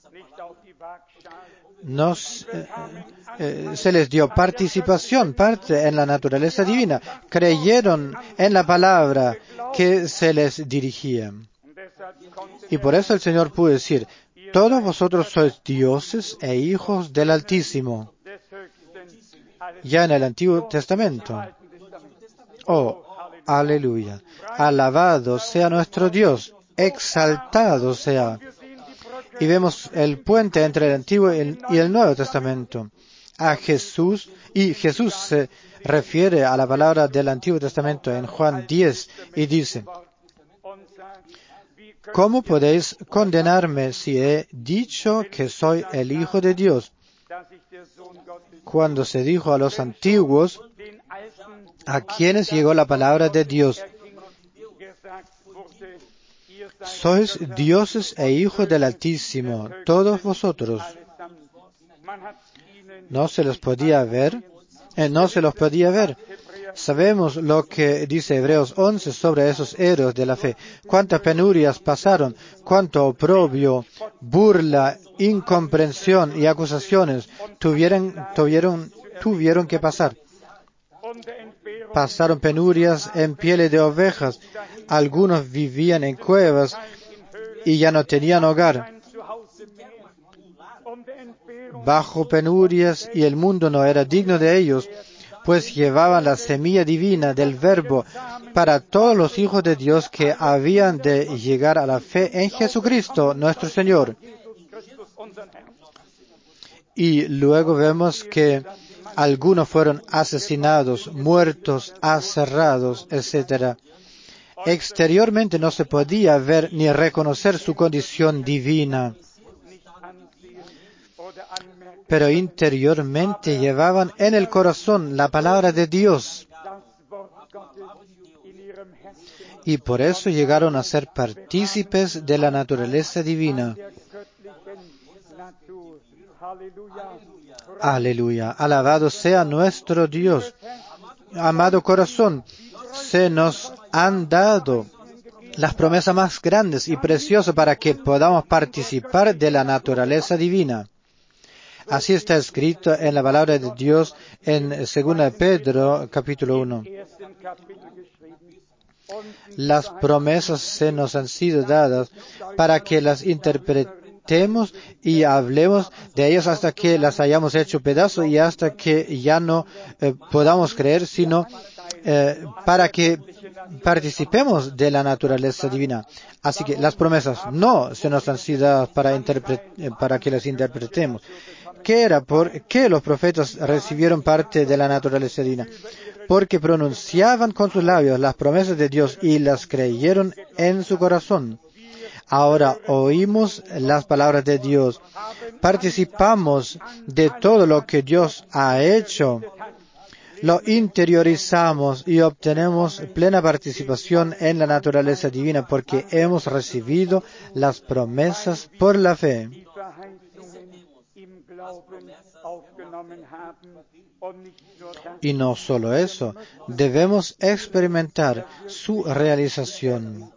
No eh, eh, se les dio participación, parte en la naturaleza divina. Creyeron en la palabra que se les dirigía. Y por eso el Señor pudo decir, todos vosotros sois dioses e hijos del Altísimo. Ya en el Antiguo Testamento. Oh, aleluya. Alabado sea nuestro Dios. Exaltado sea. Y vemos el puente entre el Antiguo y el, y el Nuevo Testamento. A Jesús, y Jesús se refiere a la palabra del Antiguo Testamento en Juan diez y dice, ¿cómo podéis condenarme si he dicho que soy el Hijo de Dios? Cuando se dijo a los antiguos, a quienes llegó la palabra de Dios, sois dioses e hijos del Altísimo, todos vosotros. No se los podía ver, eh, no se los podía ver. Sabemos lo que dice Hebreos once sobre esos héroes de la fe. Cuántas penurias pasaron, cuánto oprobio, burla, incomprensión y acusaciones tuvieron, tuvieron, tuvieron que pasar. Pasaron penurias en pieles de ovejas. Algunos vivían en cuevas y ya no tenían hogar. Bajo penurias y el mundo no era digno de ellos. pues llevaban la semilla divina del Verbo para todos los hijos de Dios que habían de llegar a la fe en Jesucristo, nuestro Señor. Y luego vemos que algunos fueron asesinados, muertos, aserrados, etcétera. Exteriormente no se podía ver ni reconocer su condición divina, pero interiormente llevaban en el corazón la palabra de Dios. Y por eso llegaron a ser partícipes de la naturaleza divina. Aleluya. Alabado sea nuestro Dios. Amado corazón, se nos han dado las promesas más grandes y preciosas para que podamos participar de la naturaleza divina. Así está escrito en la palabra de Dios en segunda de Pedro, capítulo uno. Las promesas se nos han sido dadas para que las interpretemos y hablemos de ellas hasta que las hayamos hecho pedazos y hasta que ya no eh, podamos creer, sino eh, para que participemos de la naturaleza divina. Así que las promesas no se nos han sido dadas para, interpre- para que las interpretemos. ¿Qué era? ¿Por qué los profetas recibieron parte de la naturaleza divina? Porque pronunciaban con sus labios las promesas de Dios y las creyeron en su corazón. Ahora oímos las palabras de Dios, participamos de todo lo que Dios ha hecho, lo interiorizamos y obtenemos plena participación en la naturaleza divina porque hemos recibido las promesas por la fe. Y no solo eso, debemos experimentar su realización.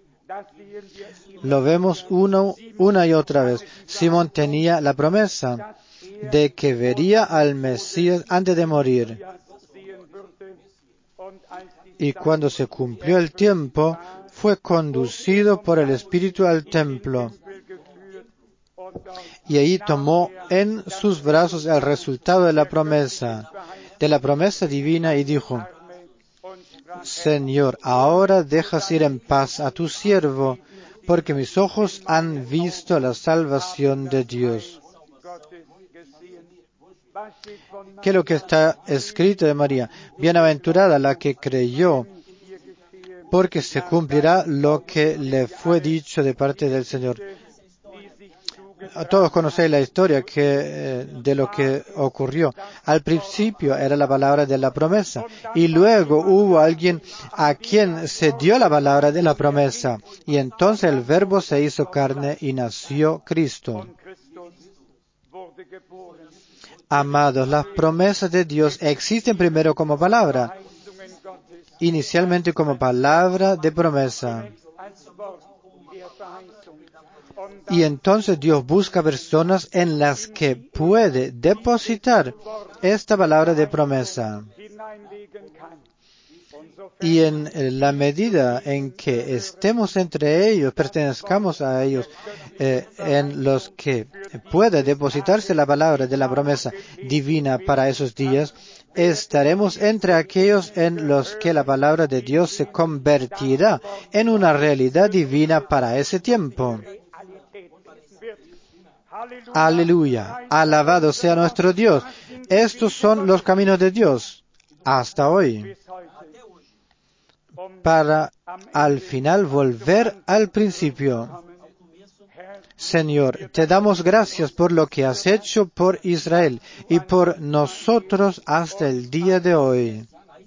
Lo vemos uno, una y otra vez. Simón tenía la promesa de que vería al Mesías antes de morir. Y cuando se cumplió el tiempo, fue conducido por el Espíritu al templo. Y ahí tomó en sus brazos el resultado de la promesa, de la promesa divina, y dijo: Señor, ahora dejas ir en paz a tu siervo, porque mis ojos han visto la salvación de Dios. ¿Qué es lo que está escrito de María? Bienaventurada la que creyó, porque se cumplirá lo que le fue dicho de parte del Señor. Todos conocéis la historia que, eh, de lo que ocurrió. Al principio era la palabra de la promesa y luego hubo alguien a quien se dio la palabra de la promesa y entonces el Verbo se hizo carne y nació Cristo. Amados, las promesas de Dios existen primero como palabra, inicialmente como palabra de promesa. Y entonces Dios busca personas en las que puede depositar esta palabra de promesa. Y en la medida en que estemos entre ellos, pertenezcamos a ellos, eh, en los que puede depositarse la palabra de la promesa divina para esos días, estaremos entre aquellos en los que la palabra de Dios se convertirá en una realidad divina para ese tiempo. Aleluya, alabado sea nuestro Dios. Estos son los caminos de Dios hasta hoy, para al final volver al principio. Señor, te damos gracias por lo que has hecho por Israel y por nosotros hasta el día de hoy.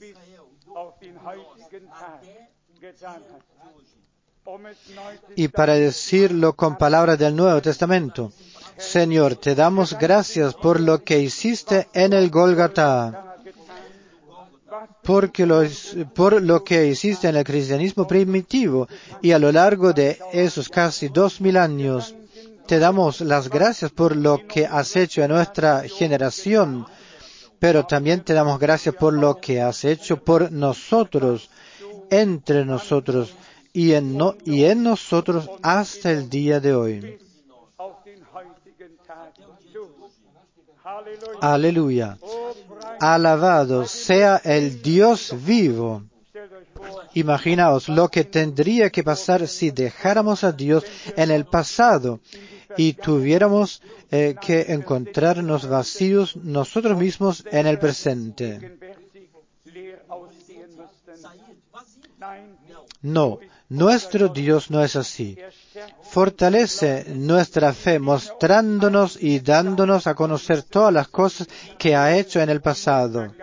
Y para decirlo con palabras del Nuevo Testamento, Señor, te damos gracias por lo que hiciste en el Gólgata, porque lo, por lo que hiciste en el cristianismo primitivo y a lo largo de esos casi dos mil años. Te damos las gracias por lo que has hecho en nuestra generación, pero también te damos gracias por lo que has hecho por nosotros, entre nosotros y en, no, y en nosotros hasta el día de hoy. Aleluya. Alabado sea el Dios vivo. Imaginaos lo que tendría que pasar si dejáramos a Dios en el pasado y tuviéramos eh, que encontrarnos vacíos nosotros mismos en el presente. No, nuestro Dios no es así. Fortalece nuestra fe mostrándonos y dándonos a conocer todas las cosas que ha hecho en el pasado.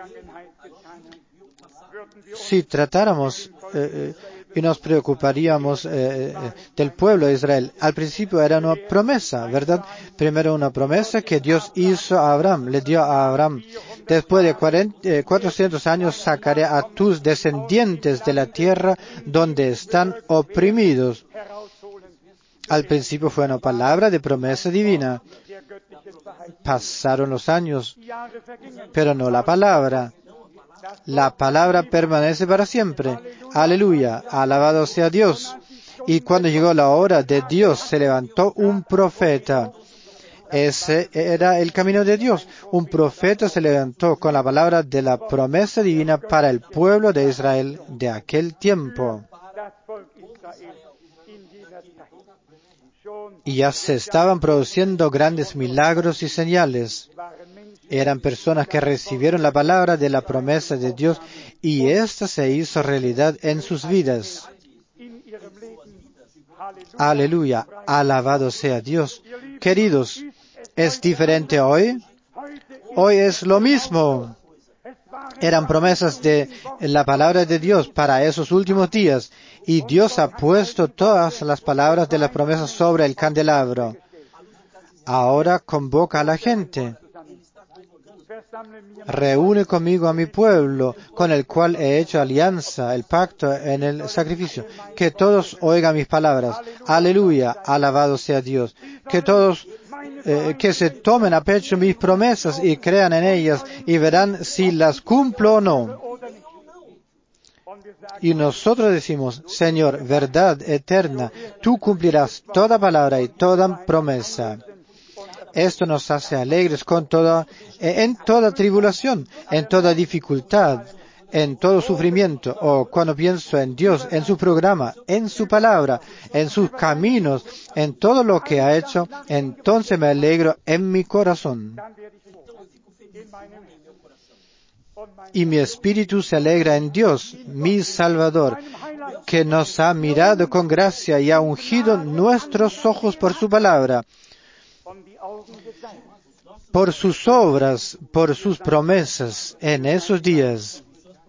Si tratáramos eh, y nos preocuparíamos eh, del pueblo de Israel, al principio era una promesa, ¿verdad? Primero una promesa que Dios hizo a Abraham, le dio a Abraham. Después de cuarenta, eh, cuatrocientos años sacaré a tus descendientes de la tierra donde están oprimidos. Al principio fue una palabra de promesa divina. Pasaron los años, pero no la palabra. La palabra permanece para siempre. Aleluya, alabado sea Dios. Y cuando llegó la hora de Dios, se levantó un profeta. Ese era el camino de Dios. Un profeta se levantó con la palabra de la promesa divina para el pueblo de Israel de aquel tiempo. Y ya se estaban produciendo grandes milagros y señales. Eran personas que recibieron la palabra de la promesa de Dios y ésta se hizo realidad en sus vidas. Aleluya, alabado sea Dios. Queridos, ¿es diferente hoy? Hoy es lo mismo. Eran promesas de la palabra de Dios para esos últimos días y Dios ha puesto todas las palabras de las promesas sobre el candelabro. Ahora convoca a la gente. Reúne conmigo a mi pueblo, con el cual he hecho alianza, el pacto en el sacrificio. Que todos oigan mis palabras. Aleluya, alabado sea Dios. Que todos, eh, que se tomen a pecho mis promesas y crean en ellas y verán si las cumplo o no. Y nosotros decimos, Señor, verdad eterna, tú cumplirás toda palabra y toda promesa. Esto nos hace alegres con toda, en toda tribulación, en toda dificultad, en todo sufrimiento, o cuando pienso en Dios, en su programa, en su palabra, en sus caminos, en todo lo que ha hecho, entonces me alegro en mi corazón. Y mi espíritu se alegra en Dios, mi Salvador, que nos ha mirado con gracia y ha ungido nuestros ojos por su palabra, por sus obras, por sus promesas en esos días.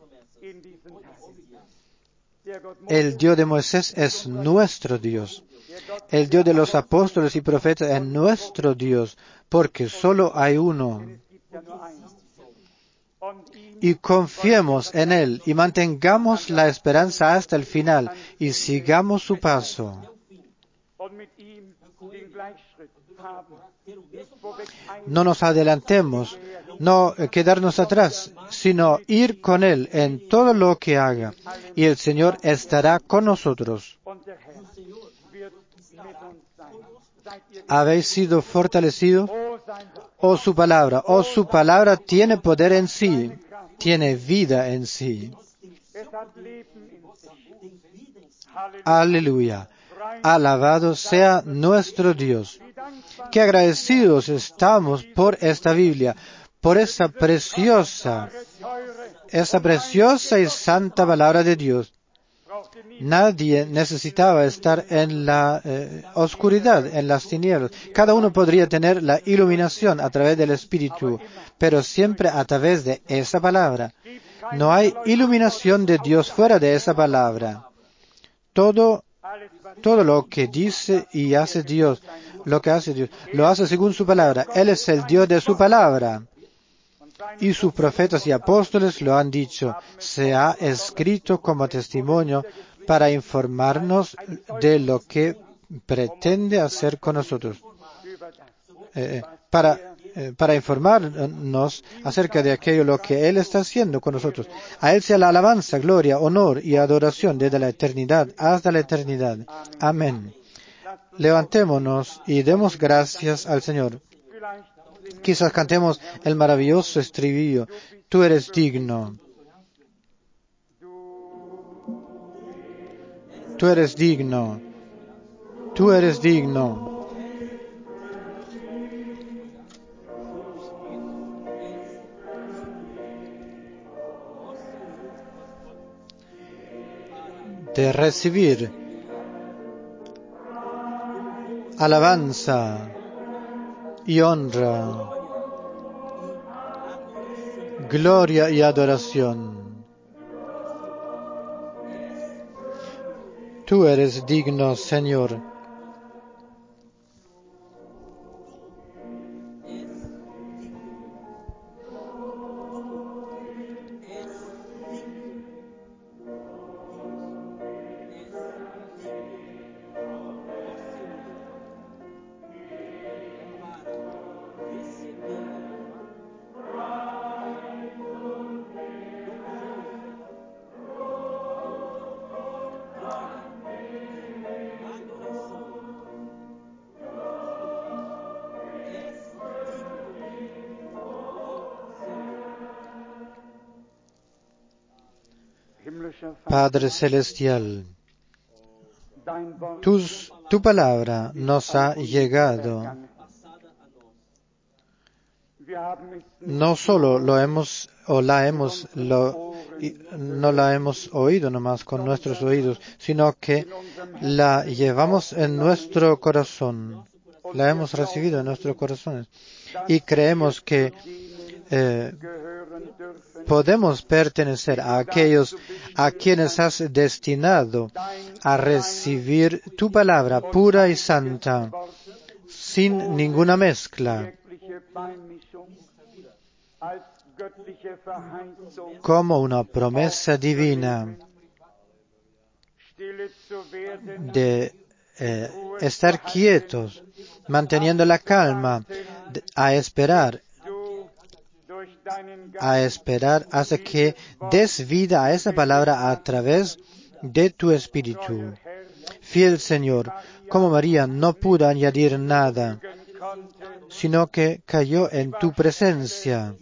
El Dios de Moisés es nuestro Dios. El Dios de los apóstoles y profetas es nuestro Dios, porque solo hay uno. Y confiemos en Él y mantengamos la esperanza hasta el final y sigamos su paso. No nos adelantemos, no quedarnos atrás, sino ir con Él en todo lo que haga. Y el Señor estará con nosotros. ¿Habéis sido fortalecidos? Oh, su palabra, oh, su palabra tiene poder en sí, tiene vida en sí. Aleluya. Alabado sea nuestro Dios. Qué agradecidos estamos por esta Biblia, por esa preciosa, esa preciosa y santa palabra de Dios. Nadie necesitaba estar en la eh, oscuridad, en las tinieblas. Cada uno podría tener la iluminación a través del Espíritu, pero siempre a través de esa palabra. No hay iluminación de Dios fuera de esa palabra. Todo, todo lo que dice y hace Dios, lo que hace Dios, lo hace según su palabra. Él es el Dios de su palabra. Y sus profetas y apóstoles lo han dicho. Se ha escrito como testimonio para informarnos de lo que pretende hacer con nosotros. Eh, para, eh, para informarnos acerca de aquello lo que Él está haciendo con nosotros. A Él sea la alabanza, gloria, honor y adoración desde la eternidad hasta la eternidad. Amén. Levantémonos y demos gracias al Señor. Quizás cantemos el maravilloso estribillo. Tú eres digno. Tú eres digno. Tú eres digno. De recibir alabanza y honra, gloria y adoración. Tú eres digno, Señor. Padre Celestial, tus, tu palabra nos ha llegado. No solo lo hemos o la hemos lo, no la hemos oído nomás con nuestros oídos, sino que la llevamos en nuestro corazón, la hemos recibido en nuestros corazones y creemos que eh, podemos pertenecer a aquellos a quienes has destinado a recibir tu palabra pura y santa, sin ninguna mezcla, como una promesa divina de eh, estar quietos, manteniendo la calma, de, a esperar, a esperar hasta que des vida a esa palabra a través de tu Espíritu. Fiel Señor, como María no pudo añadir nada, sino que cayó en tu presencia.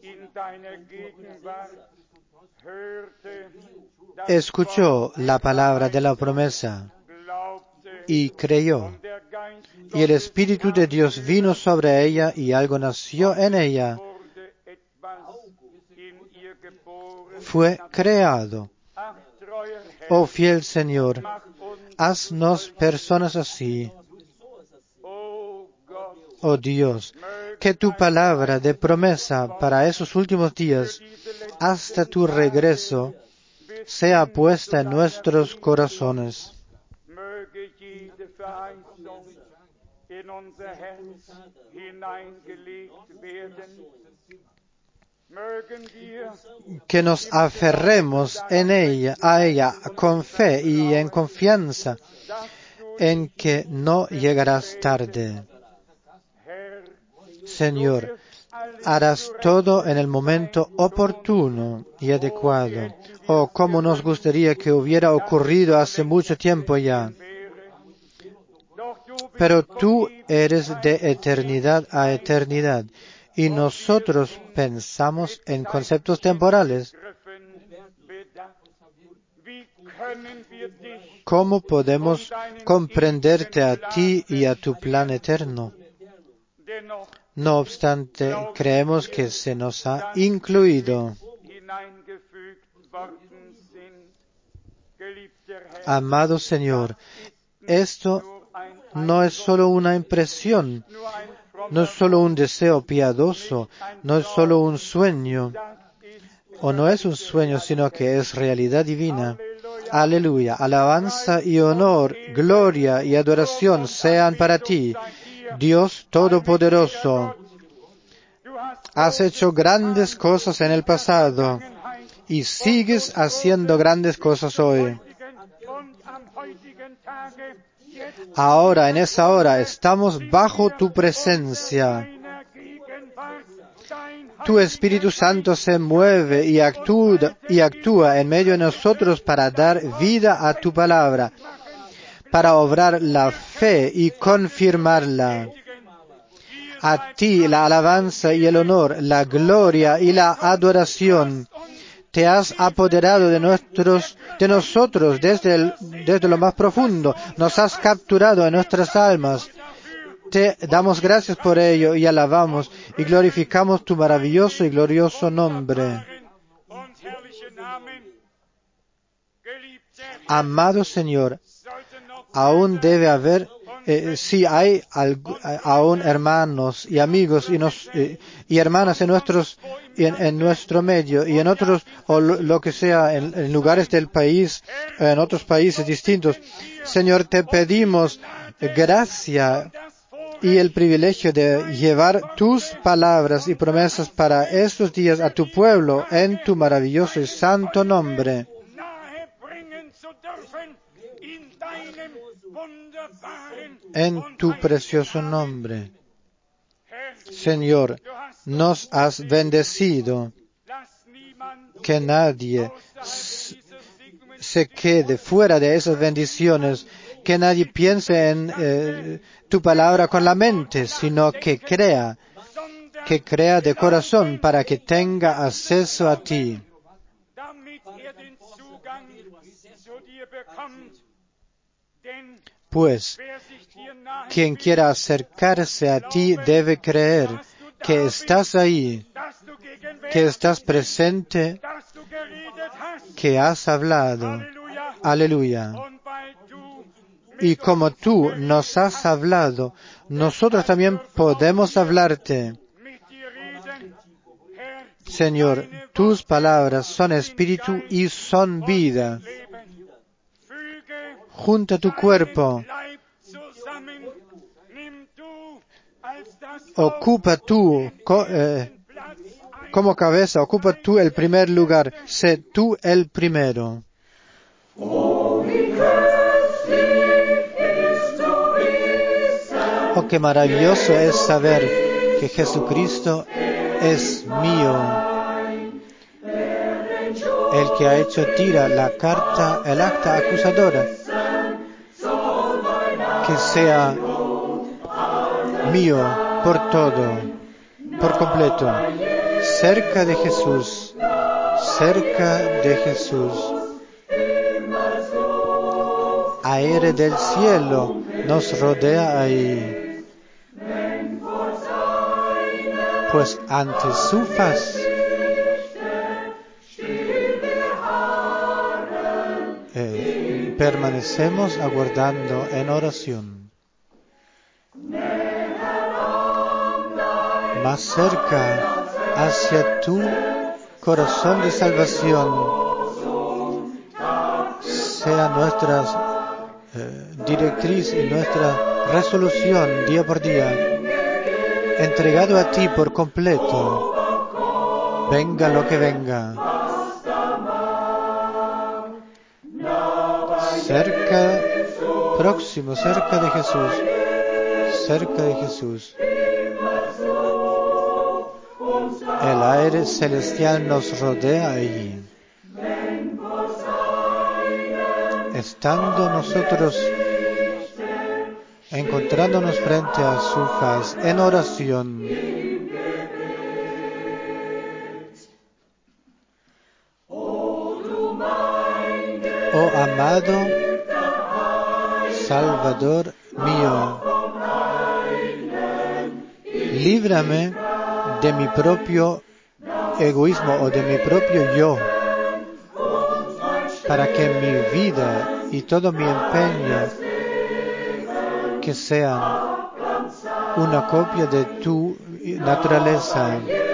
Escuchó la palabra de la promesa y creyó. Y el Espíritu de Dios vino sobre ella y algo nació en ella. Fue creado. Oh fiel Señor, haznos personas así. Oh Dios, que tu palabra de promesa para esos últimos días, hasta tu regreso, sea puesta en nuestros corazones. Que nos aferremos en ella, a ella con fe y en confianza en que no llegarás tarde. Señor, harás todo en el momento oportuno y adecuado. Oh, cómo nos gustaría que hubiera ocurrido hace mucho tiempo ya. Pero tú eres de eternidad a eternidad y nosotros pensamos en conceptos temporales. ¿Cómo podemos comprenderte a ti y a tu plan eterno? No obstante, creemos que se nos ha incluido. Amado Señor, esto no es solo una impresión, no es solo un deseo piadoso, no es solo un sueño, o no es un sueño, sino que es realidad divina. Aleluya, alabanza y honor, gloria y adoración sean para ti, Dios Todopoderoso. Has hecho grandes cosas en el pasado y sigues haciendo grandes cosas hoy. Ahora, en esa hora, estamos bajo tu presencia. Tu Espíritu Santo se mueve y actúa, y actúa en medio de nosotros para dar vida a tu palabra, para obrar la fe y confirmarla. A ti la alabanza y el honor, la gloria y la adoración. Te has apoderado de nuestros, de nosotros desde el, desde lo más profundo. Nos has capturado en nuestras almas. Te damos gracias por ello y alabamos y glorificamos tu maravilloso y glorioso nombre. Amado Señor, aún debe haber, eh, si hay algo, aún hermanos y amigos y, nos, eh, y hermanas en nuestros, en, en nuestro medio y en otros, o lo, lo que sea, en, en lugares del país, en otros países distintos. Señor, te pedimos gracia y el privilegio de llevar tus palabras y promesas para estos días a tu pueblo en tu maravilloso y santo nombre. En tu precioso nombre. Señor, nos has bendecido. Que nadie se quede fuera de esas bendiciones. Que nadie piense en eh, tu palabra con la mente, sino que crea, que crea de corazón para que tenga acceso a ti. Pues, quien quiera acercarse a ti debe creer que estás ahí, que estás presente, que has hablado. Aleluya. Y como tú nos has hablado, nosotros también podemos hablarte. Señor, tus palabras son espíritu y son vida. Junta tu cuerpo. Ocupa tú co, eh, como cabeza, ocupa tú el primer lugar. Sé tú el primero. Oh, qué maravilloso es saber que Jesucristo es mío. El que ha hecho tira la carta, el acta acusadora. Que sea mío por todo, por completo. Cerca de Jesús, cerca de Jesús. Aire del cielo nos rodea ahí. Pues ante su faz eh, permanecemos aguardando en oración. Más cerca hacia tu corazón de salvación sea nuestra eh, directriz y nuestra resolución día por día. Entregado a ti por completo, venga lo que venga. Cerca, próximo, cerca de Jesús, cerca de Jesús. El aire celestial nos rodea allí. Estando nosotros encontrándonos frente a su faz en oración. Oh amado Salvador mío, líbrame de mi propio egoísmo o de mi propio yo, para que mi vida y todo mi empeño que sean una copia de tu naturaleza.